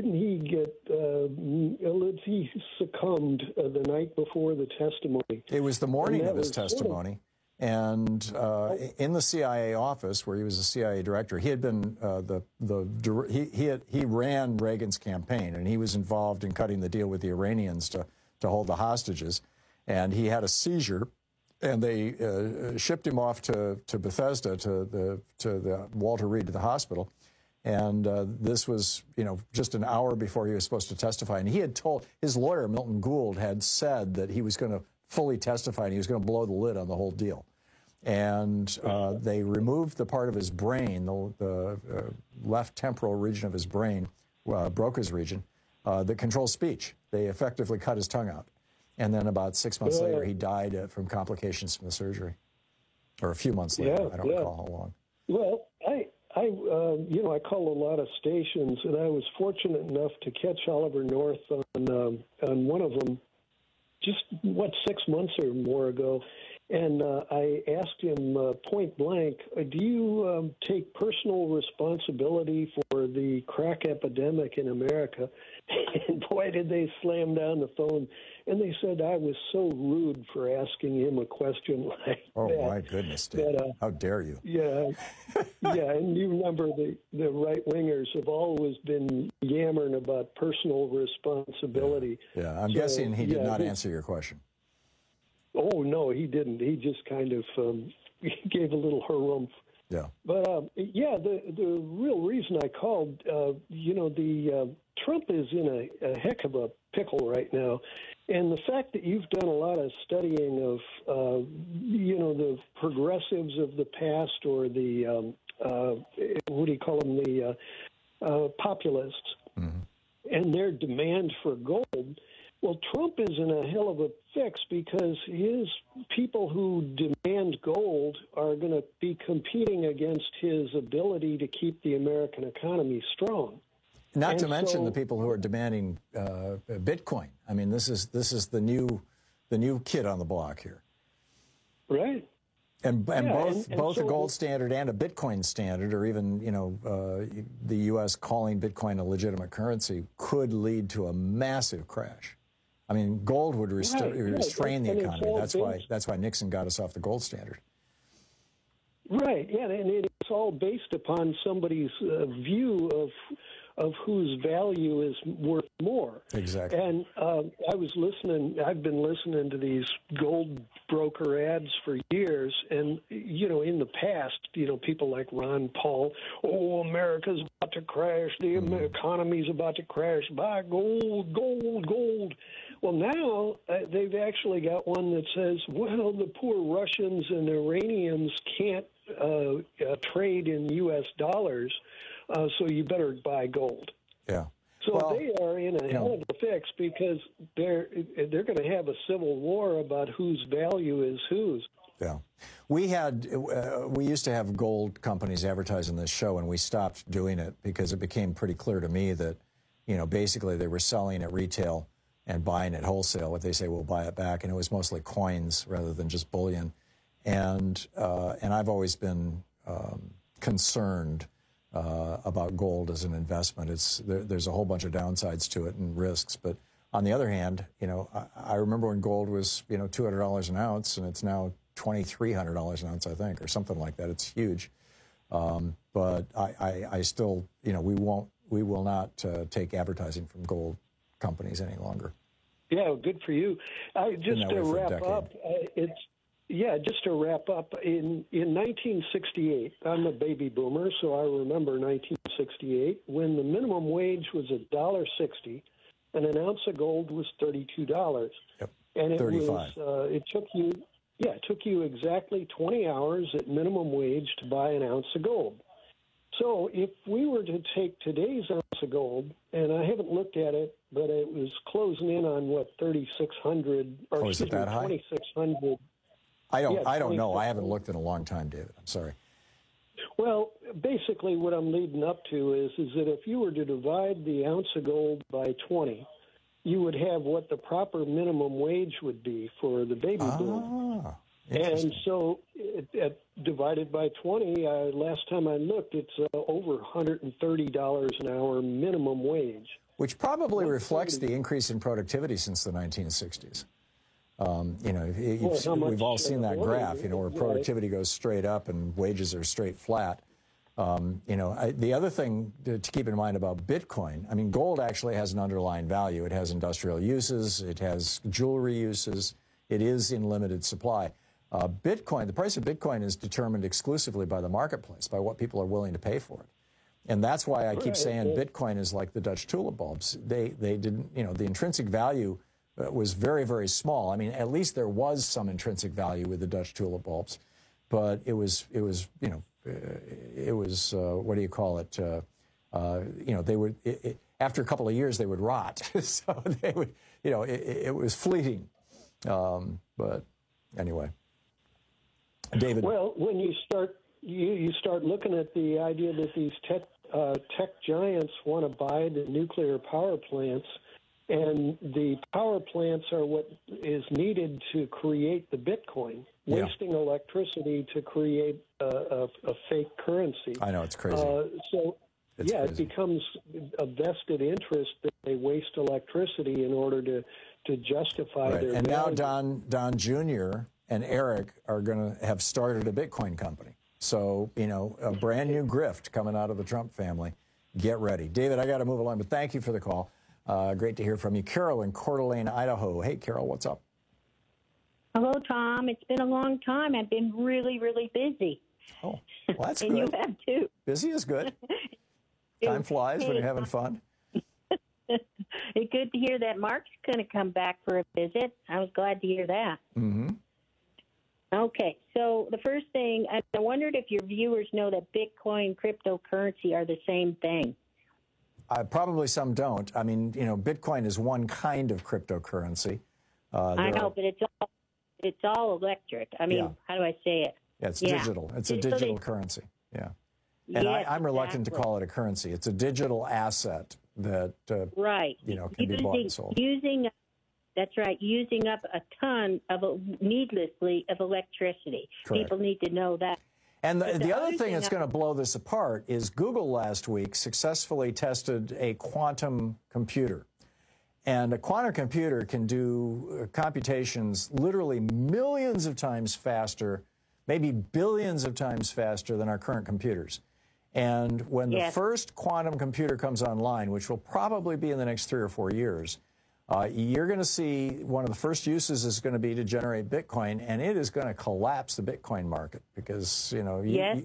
succumbed the night before the testimony. It was the morning of his testimony, and in the CIA office where he was a CIA director, he had been he ran Reagan's campaign, and he was involved in cutting the deal with the Iranians to hold the hostages, and he had a seizure. And they shipped him off to Bethesda, to the Walter Reed, to the hospital. And this was, just an hour before he was supposed to testify. And he had told, his lawyer, Milton Gould, had said that he was going to fully testify and he was going to blow the lid on the whole deal. And they removed the part of his brain, the left temporal region of his brain, Broca's region, that controls speech. They effectively cut his tongue out. And then about 6 months later, he died from complications from the surgery, or a few months later. I don't recall how long. Well, I call a lot of stations, and I was fortunate enough to catch Oliver North on one of them, just 6 months or more ago. And I asked him point blank, do you take personal responsibility for the crack epidemic in America? And boy, did they slam down the phone. And they said I was so rude for asking him a question like that. Oh, my goodness, Dave. How dare you? Yeah. And you remember the right-wingers have always been yammering about personal responsibility. Yeah, I'm guessing he did not answer your question. Oh, no, he didn't. He just kind of gave a little harumph. Yeah. But, the real reason I called, Trump is in a heck of a pickle right now. And the fact that you've done a lot of studying of, the progressives of the past or the, what do you call them, the populists, and their demand for gold. Well, Trump is in a hell of a fix because his people who demand gold are going to be competing against his ability to keep the American economy strong. Not to mention the people who are demanding Bitcoin. I mean, this is the new kid on the block here, right? And both a gold standard and a Bitcoin standard, or even the U.S. calling Bitcoin a legitimate currency, could lead to a massive crash. I mean, gold would restrain the economy. That's why Nixon got us off the gold standard. Right. Yeah, and it's all based upon somebody's view of whose value is worth more. Exactly. And I've been listening to these gold broker ads for years, and, in the past, people like Ron Paul, America's about to crash, the economy's about to crash, buy gold, gold, gold. Well, now they've actually got one that says, well, the poor Russians and Iranians can't trade in U.S. dollars, so you better buy gold. Yeah. So they are in a hell of a fix because they're going to have a civil war about whose value is whose. Yeah. We used to have gold companies advertising this show, and we stopped doing it because it became pretty clear to me that, basically they were selling at retail and buying at wholesale. What they say, we'll buy it back, and it was mostly coins rather than just bullion. And I've always been concerned about gold as an investment. There's a whole bunch of downsides to it and risks. But on the other hand, I remember when gold was $200 an ounce, and it's now $2,300 an ounce, I think, or something like that. It's huge. But I still, we will not take advertising from gold companies any longer. Yeah, good for you. Just to wrap up, just to wrap up, in 1968, I'm a baby boomer, so I remember 1968, when the minimum wage was $1.60, and an ounce of gold was $32. Yep. And it 35. it took you exactly 20 hours at minimum wage to buy an ounce of gold. So if we were to take today's ounce of gold, and I haven't looked at it, but it was closing in on what, 3,600 or is it that high? 2,600. I don't know. I haven't looked in a long time, David. I'm sorry. Well, basically what I'm leading up to is that if you were to divide the ounce of gold by 20, you would have what the proper minimum wage would be for the baby boom. And so divided by 20, last time I looked, it's over $130 an hour minimum wage. Which probably reflects the increase in productivity since the 1960s. We've all seen that graph, where productivity goes straight up and wages are straight flat. The other thing to keep in mind about Bitcoin, gold actually has an underlying value. It has industrial uses. It has jewelry uses. It is in limited supply. Bitcoin, the price of Bitcoin is determined exclusively by the marketplace, by what people are willing to pay for it. And that's why I keep saying Bitcoin is like the Dutch tulip bulbs. They didn't, the intrinsic value was very, very small. At least there was some intrinsic value with the Dutch tulip bulbs, but it was what do you call it? They would, after a couple of years, they would rot. So they would, it was fleeting. But anyway, David. Well, when you start looking at the idea that these tech giants want to buy the nuclear power plants, and the power plants are what is needed to create the Bitcoin, wasting electricity to create a fake currency. I know, it's crazy. Crazy. It becomes a vested interest that they waste electricity in order to justify their And value. now Don Jr. and Eric are going to have started a Bitcoin company. So, a brand new grift coming out of the Trump family. Get ready. David, I got to move along, but thank you for the call. Great to hear from you. Carol in Coeur d'Alene, Idaho. Hey, Carol, what's up? Hello, Tom. It's been a long time. I've been really, really busy. Oh, well, that's and good. You have, too. Busy is good. Time flies when you're having fun. It's good to hear that Mark's going to come back for a visit. I was glad to hear that. Mm-hmm. Okay, so the first thing, I wondered if your viewers know that Bitcoin cryptocurrency are the same thing. Probably some don't. Bitcoin is one kind of cryptocurrency. I know, but it's all electric. How do I say it? Yeah, it's digital. It's a digital currency. Yeah. And yes, I'm reluctant to call it a currency. It's a digital asset that can be bought and sold. That's right, using up a ton needlessly of electricity. Correct. People need to know that. And the other thing that's going to blow this apart is Google last week successfully tested a quantum computer. And a quantum computer can do computations literally millions of times faster, maybe billions of times faster than our current computers. And when the Yes. first quantum computer comes online, which will probably be in the next 3 or 4 years, you're going to see one of the first uses is going to be to generate Bitcoin, and it is going to collapse the Bitcoin market because, Yes.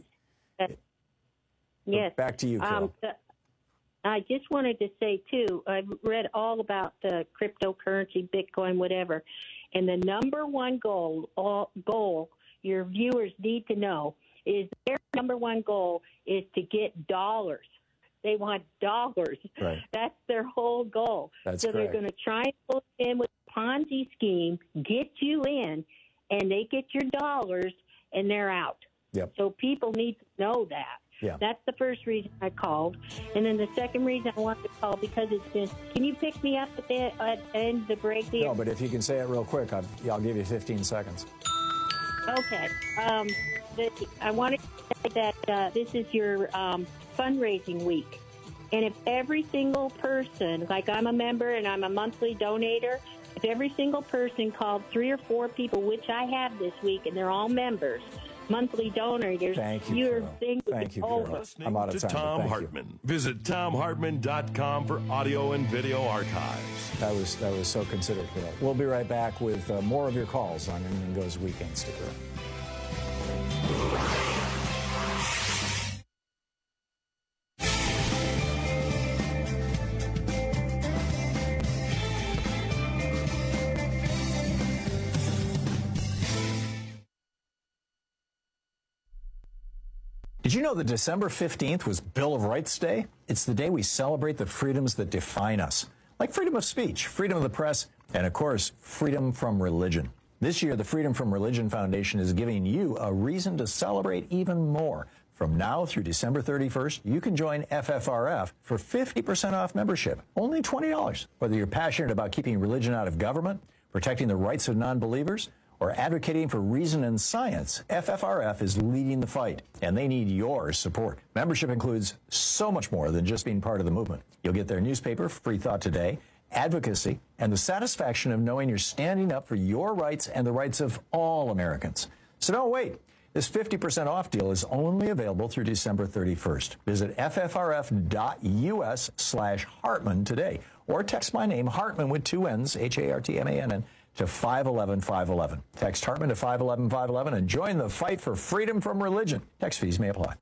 Yes. Back to you, Carol. I just wanted to say, too, I've read all about the cryptocurrency, Bitcoin, whatever, and the number one goal your viewers need to know is their number one goal is to get dollars. They want dollars. Right. That's their whole goal. That's so correct. they're going to try and pull in with a Ponzi scheme, get you in, and they get your dollars, and they're out. Yep. So people need to know that. Yeah. That's the first reason I called. And then the second reason I wanted to call, because it's been, can you pick me up at the end of the break here? No, but if you can say it real quick, I'll give you 15 seconds. Okay. I wanted to say that this is your fundraising week. And if every single person, like I'm a member and I'm a monthly donator, if every single person called 3 or 4 people, which I have this week, and they're all members, monthly donors, Thank you, your Carol. thing Thank is you, over. Carol. I'm out of To time. but Tom thank Hartman. You. Visit TomHartman.com for audio and video archives. That was so considerate, Carol. We'll be right back with more of your calls on Anything Goes Weekend. Stick around. Did you know that December 15th was Bill of Rights Day? It's the day we celebrate the freedoms that define us, like freedom of speech, freedom of the press, and of course, freedom from religion. This year, the Freedom from Religion Foundation is giving you a reason to celebrate even more. From now through December 31st, you can join FFRF for 50% off membership, only $20. Whether you're passionate about keeping religion out of government, protecting the rights of non-believers, or advocating for reason and science, FFRF is leading the fight, and they need your support. Membership includes so much more than just being part of the movement. You'll get their newspaper, Free Thought Today, advocacy, and the satisfaction of knowing you're standing up for your rights and the rights of all Americans. So don't wait. This 50% off deal is only available through December 31st. Visit ffrf.us/Hartman today, or text my name, Hartman with 2 N's, Hartmann, to 511-511. Text Hartman to 511-511 and join the fight for freedom from religion. Text fees may apply.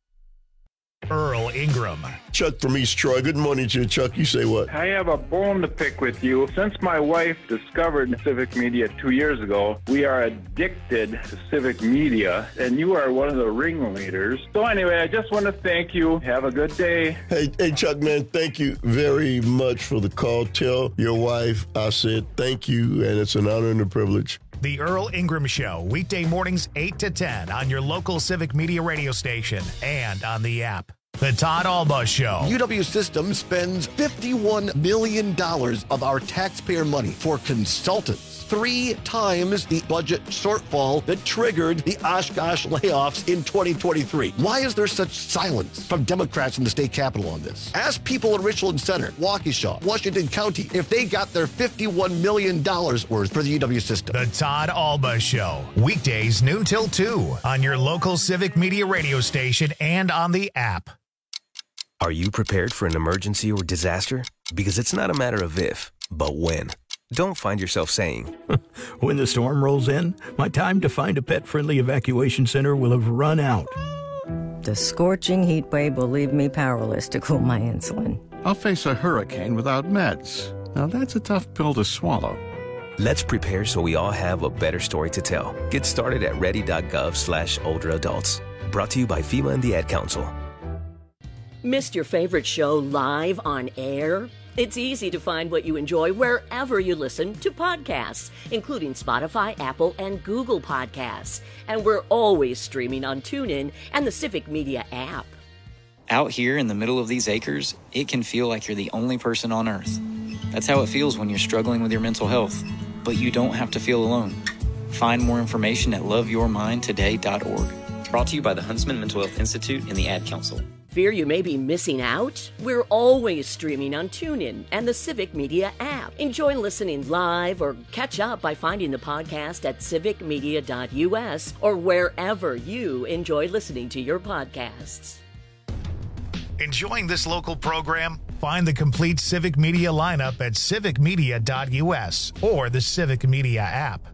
Earl Ingram. Chuck from East Troy. Good morning to you, Chuck. You say what? I have a bone to pick with you. Since my wife discovered civic media 2 years ago, we are addicted to civic media, and you are one of the ringleaders. So anyway, I just want to thank you. Have a good day. Hey, Chuck, man, thank you very much for the call. Tell your wife I said thank you, and it's an honor and a privilege. The Earl Ingram Show, weekday mornings 8 to 10 on your local civic media radio station and on the app. The Todd Alba Show. UW Systems spends $51 million of our taxpayer money for consultants. 3 times the budget shortfall that triggered the Oshkosh layoffs in 2023. Why is there such silence from Democrats in the state capitol on this? Ask people in Richland Center, Waukesha, Washington County, if they got their $51 million worth for the UW system. The Todd Alba Show, weekdays noon till 2 on your local civic media radio station and on the app. Are you prepared for an emergency or disaster? Because it's not a matter of if, but when. Don't find yourself saying, when the storm rolls in, my time to find a pet-friendly evacuation center will have run out. The scorching heat wave will leave me powerless to cool my insulin. I'll face a hurricane without meds. Now that's a tough pill to swallow. Let's prepare so we all have a better story to tell. Get started at ready.gov/older adults. Brought to you by FEMA and the Ad Council. Missed your favorite show live on air? It's easy to find what you enjoy wherever you listen to podcasts, including Spotify, Apple, and Google Podcasts. And we're always streaming on TuneIn and the Civic Media app. Out here in the middle of these acres, it can feel like you're the only person on Earth. That's how it feels when you're struggling with your mental health. But you don't have to feel alone. Find more information at loveyourmindtoday.org. Brought to you by the Huntsman Mental Health Institute and the Ad Council. Fear you may be missing out? We're always streaming on TuneIn and the Civic Media app. Enjoy listening live or catch up by finding the podcast at civicmedia.us or wherever you enjoy listening to your podcasts. Enjoying this local program? Find the complete Civic Media lineup at civicmedia.us or the Civic Media app.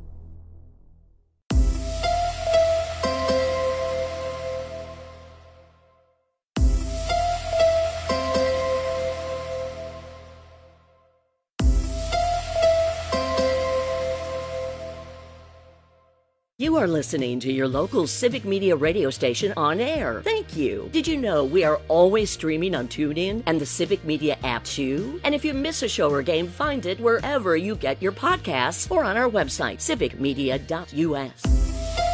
You are listening to your local Civic Media radio station on air. Thank you. Did you know we are always streaming on TuneIn and the Civic Media app too? And if you miss a show or game, find it wherever you get your podcasts or on our website, civicmedia.us.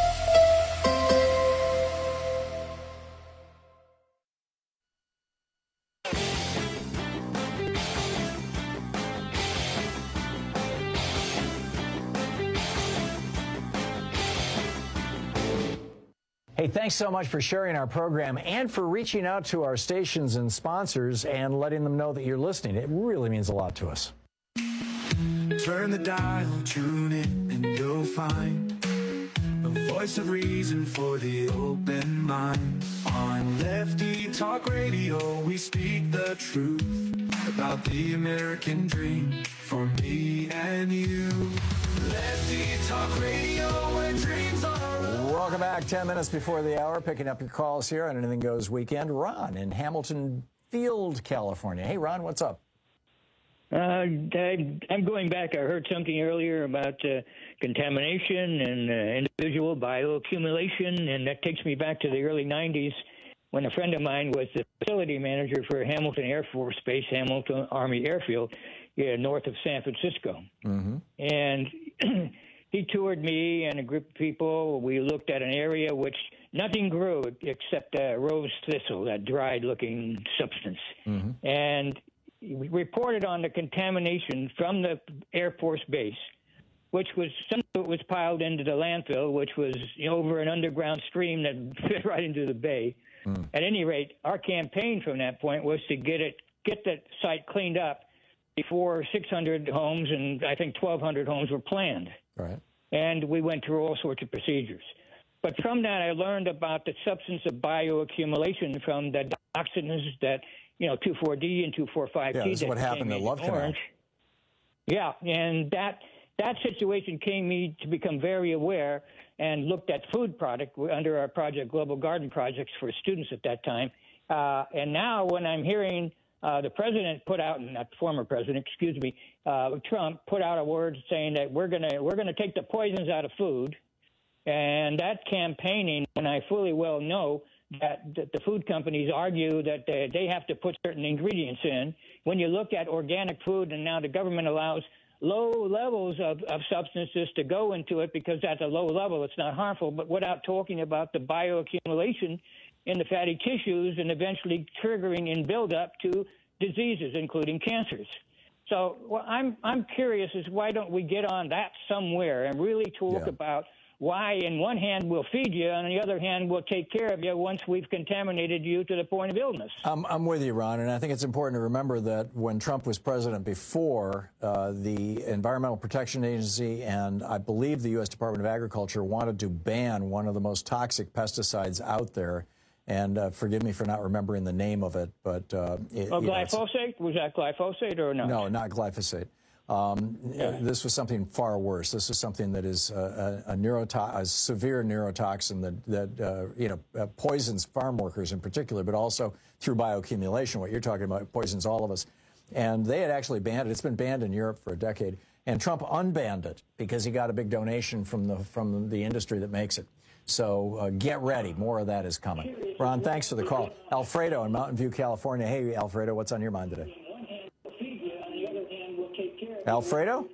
Hey, thanks so much for sharing our program and for reaching out to our stations and sponsors and letting them know that you're listening. It really means a lot to us. Turn the dial, tune in, and you'll find a voice of reason for the open mind. On Lefty Talk Radio, we speak the truth about the American dream for me and you. Lefty Talk Radio, where dreams are. Welcome back. 10 minutes before the hour, picking up your calls here on Anything Goes Weekend. Ron in Hamilton Field, California. Hey, Ron, what's up? I'm going back. I heard something earlier about contamination and individual bioaccumulation, and that takes me back to the early 90s when a friend of mine was the facility manager for Hamilton Air Force Base, Hamilton Army Airfield, north of San Francisco. Mm-hmm. And he toured me and a group of people. We looked at an area which nothing grew except rose thistle, that dried-looking substance. Mm-hmm. And we reported on the contamination from the Air Force Base, which was some of it was piled into the landfill, which was over an underground stream that fit right into the bay. Mm. At any rate, our campaign from that point was to get the site cleaned up before 600 homes and I think 1,200 homes were planned. Right. And we went through all sorts of procedures. But from that, I learned about the substance of bioaccumulation from the dioxins that, 2,4-D and 2,4,5-T. Yeah, that's what happened at Love Canal. Yeah, and that situation came me to become very aware and looked at food product under our project, Global Garden Projects for students at that time. And now when I'm hearing the president put out, not former president, Trump put out a word saying that we're gonna take the poisons out of food, and that campaigning, and I fully well know that the food companies argue that they have to put certain ingredients in. When you look at organic food, and now the government allows low levels of substances to go into it because at a low level it's not harmful, but without talking about the bioaccumulation in the fatty tissues and eventually triggering in buildup to diseases, including cancers. So what I'm curious is why don't we get on that somewhere and really talk about why, in one hand, we'll feed you, and on the other hand, we'll take care of you once we've contaminated you to the point of illness. I'm with you, Ron, and I think it's important to remember that when Trump was president before, the Environmental Protection Agency and I believe the U.S. Department of Agriculture wanted to ban one of the most toxic pesticides out there. And forgive me for not remembering the name of it, but glyphosate? Was that glyphosate or no? No, not glyphosate. This was something far worse. This is something that is a severe neurotoxin that poisons farm workers in particular, but also through bioaccumulation. What you're talking about poisons all of us. And they had actually banned it. It's been banned in Europe for a decade. And Trump unbanned it because he got a big donation from the industry that makes it. So get ready. More of that is coming. Ron, thanks for the call. Alfredo in Mountain View, California. Hey, Alfredo, what's on your mind today? Alfredo?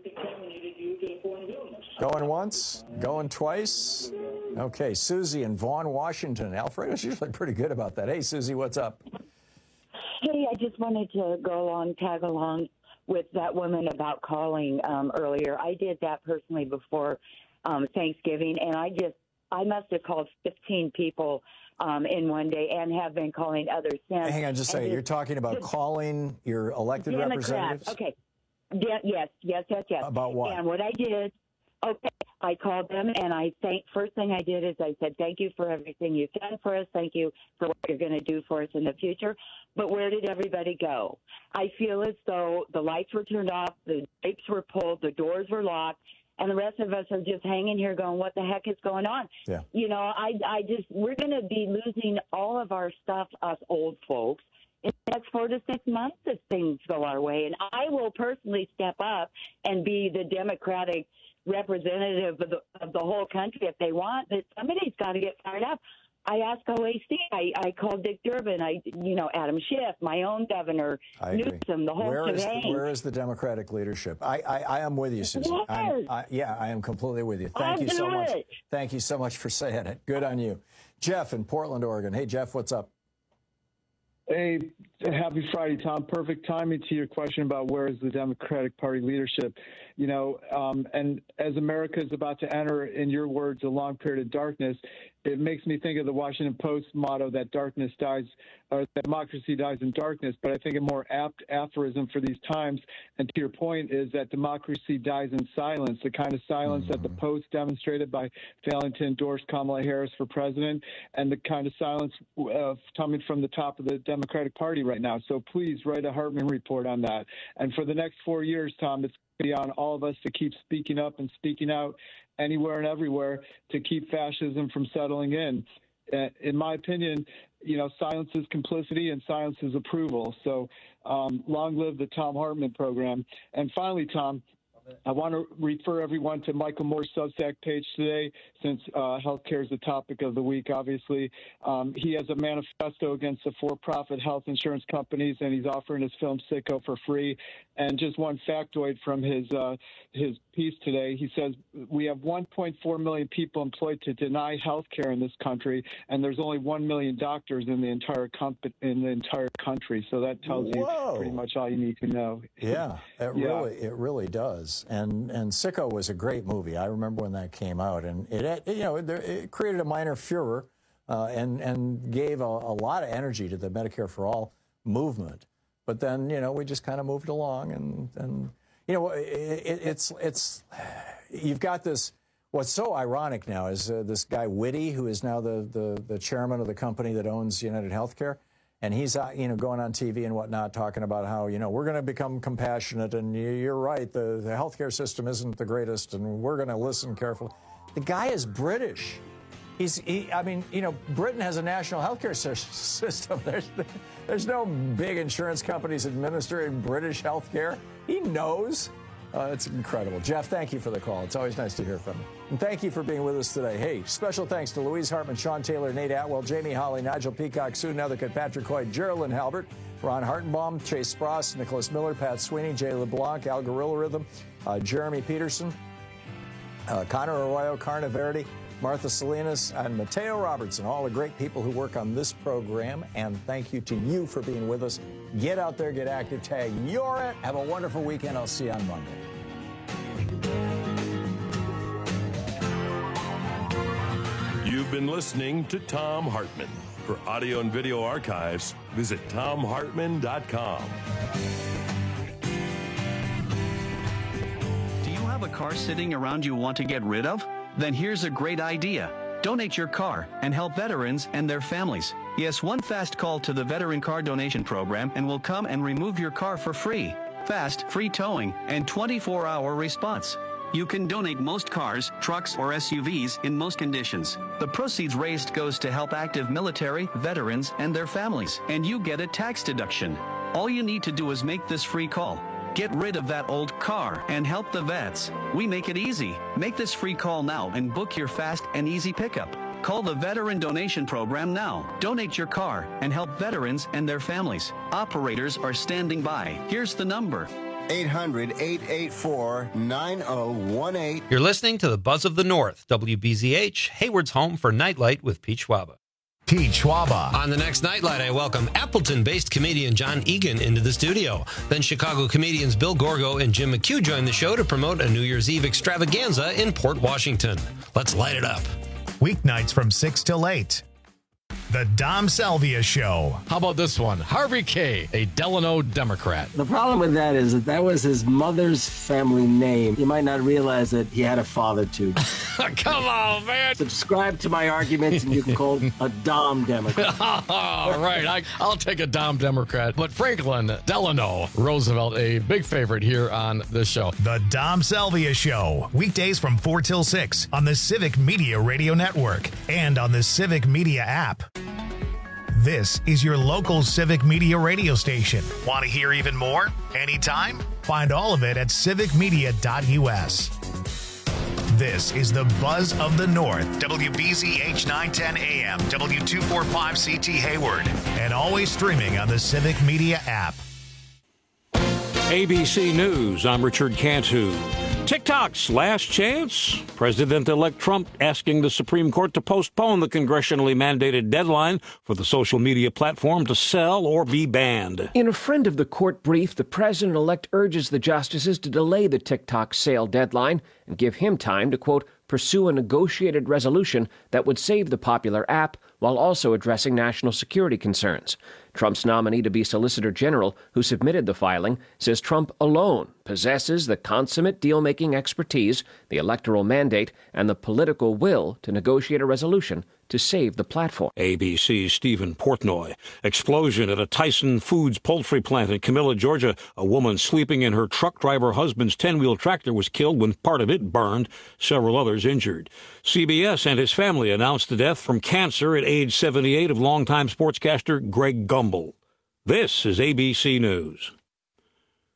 Going once? Going twice? Okay, Susie in Vaughan, Washington. Alfredo's usually pretty good about that. Hey, Susie, what's up? Hey, I just wanted to tag along with that woman about calling earlier. I did that personally before Thanksgiving, and I must have called 15 people in one day and have been calling others since. Hang on just a second. You're talking about calling your elected representatives? Okay. Yes. About what? And what I did, I called them, and first thing I did is I said, thank you for everything you've done for us. Thank you for what you're going to do for us in the future. But where did everybody go? I feel as though the lights were turned off, the drapes were pulled, the doors were locked, and the rest of us are just hanging here going, what the heck is going on? Yeah. You know, we're going to be losing all of our stuff, us old folks, in the next 4 to 6 months if things go our way. And I will personally step up and be the Democratic representative of the whole country if they want, but somebody's got to get fired up. I asked OAC, I called Dick Durbin, Adam Schiff, my own governor, Newsom, the whole shebang. Where is the Democratic leadership? I am with you, Susan. I am completely with you. Thank you so much. Thank you so much for saying it. Good on you. Jeff in Portland, Oregon. Hey, Jeff, what's up? Hey, happy Friday, Tom. Perfect timing to your question about where is the Democratic Party leadership. You know, and as America is about to enter, in your words, a long period of darkness, it makes me think of the Washington Post motto that darkness dies, or that democracy dies in darkness. But I think a more apt aphorism for these times, and to your point, is that democracy dies in silence, the kind of silence that the Post demonstrated by failing to endorse Kamala Harris for president, and the kind of silence coming from the top of the Democratic Party right now. So please write a Hartman report on that. And for the next 4 years, Tom, it's be on all of us to keep speaking up and speaking out anywhere and everywhere to keep fascism from settling in. In my opinion, you know, silence is complicity and silence is approval. So long live the Thom Hartmann program. And finally, Tom, I want to refer everyone to Michael Moore's Substack page today, since healthcare is the topic of the week, obviously. He has a manifesto against the for-profit health insurance companies, and he's offering his film Sicko for free. And just one factoid from his piece today, he says, we have 1.4 million people employed to deny health care in this country, and there's only 1 million doctors in the entire country. So that tells you pretty much all you need to know. Yeah, it really does. And Sicko was a great movie. I remember when that came out, and it created a minor furor and gave a lot of energy to the Medicare for All movement. But then, we just kind of moved along, and it's you've got this. What's so ironic now is this guy Whitty, who is now the chairman of the company that owns United Healthcare. And he's, going on TV and whatnot, talking about how, we're going to become compassionate, and you're right, the healthcare system isn't the greatest, and we're going to listen carefully. The guy is British. Britain has a national healthcare system. There's no big insurance companies administering British healthcare. He knows. It's incredible. Jeff, thank you for the call. It's always nice to hear from you. And thank you for being with us today. Hey, special thanks to Louise Hartman, Sean Taylor, Nate Atwell, Jamie Holly, Nigel Peacock, Sue Nethercutt, Patrick Hoyt, Geraldine Halbert, Ron Hartenbaum, Chase Spross, Nicholas Miller, Pat Sweeney, Jay LeBlanc, Al Gorilla Rhythm, Jeremy Peterson, Connor Arroyo, Carna Verity, Martha Salinas, and Mateo Robertson, all the great people who work on this program. And thank you to you for being with us. Get out there, get active, tag You're It. Have a wonderful weekend. I'll see you on Monday. You've been listening to Thom Hartmann. For audio and video archives, visit ThomHartmann.com. Do you have a car sitting around you want to get rid of? Then here's a great idea. Donate your car and help veterans and their families. Yes, one fast call to the Veteran Car Donation Program and we'll come and remove your car for free. Fast, free towing, and 24-hour response. You can donate most cars, trucks, or SUVs in most conditions. The proceeds raised goes to help active military, veterans, and their families. And you get a tax deduction. All you need to do is make this free call. Get rid of that old car and help the vets. We make it easy. Make this free call now and book your fast and easy pickup. Call the Veteran Donation Program now. Donate your car and help veterans and their families. Operators are standing by. Here's the number. 800-884-9018. You're listening to the Buzz of the North, WBZH, Hayward's home for Nightlight with Pete Schwaba. Pete Schwaba. On the next Nightlight, I welcome Appleton-based comedian John Egan into the studio. Then Chicago comedians Bill Gorgo and Jim McHugh join the show to promote a New Year's Eve extravaganza in Port Washington. Let's light it up. Weeknights from 6 till 8. The Dom Salvia Show. How about this one? Harvey K., a Delano Democrat. The problem with that is that was his mother's family name. You might not realize that he had a father, too. Come on, man. Subscribe to my arguments, and you can call a Dom Democrat. All right, I'll take a Dom Democrat. But Franklin Delano Roosevelt, a big favorite here on this show. The Dom Salvia Show. Weekdays from 4 till 6 on the Civic Media Radio Network and on the Civic Media app. This is your local Civic Media radio station. Want to hear even more? Anytime? Find all of it at civicmedia.us. This is the Buzz of the North, WBZH 910 AM, W245 CT Hayward, and always streaming on the Civic Media app. ABC News, I'm Richard Cantu. TikTok's last chance? President-elect Trump asking the Supreme Court to postpone the congressionally mandated deadline for the social media platform to sell or be banned. In a friend of the court brief, the president-elect urges the justices to delay the TikTok sale deadline and give him time to, quote, pursue a negotiated resolution that would save the popular app while also addressing national security concerns. Trump's nominee to be Solicitor General, who submitted the filing, says Trump alone possesses the consummate deal-making expertise, the electoral mandate, and the political will to negotiate a resolution to save the platform. ABC's Stephen Portnoy. Explosion at a Tyson Foods poultry plant in Camilla, Georgia. A woman sleeping in her truck driver husband's 10-wheel tractor was killed when part of it burned. Several others injured. CBS and his family announced the death from cancer at age 78 of longtime sportscaster Greg Gumbel. This is ABC News.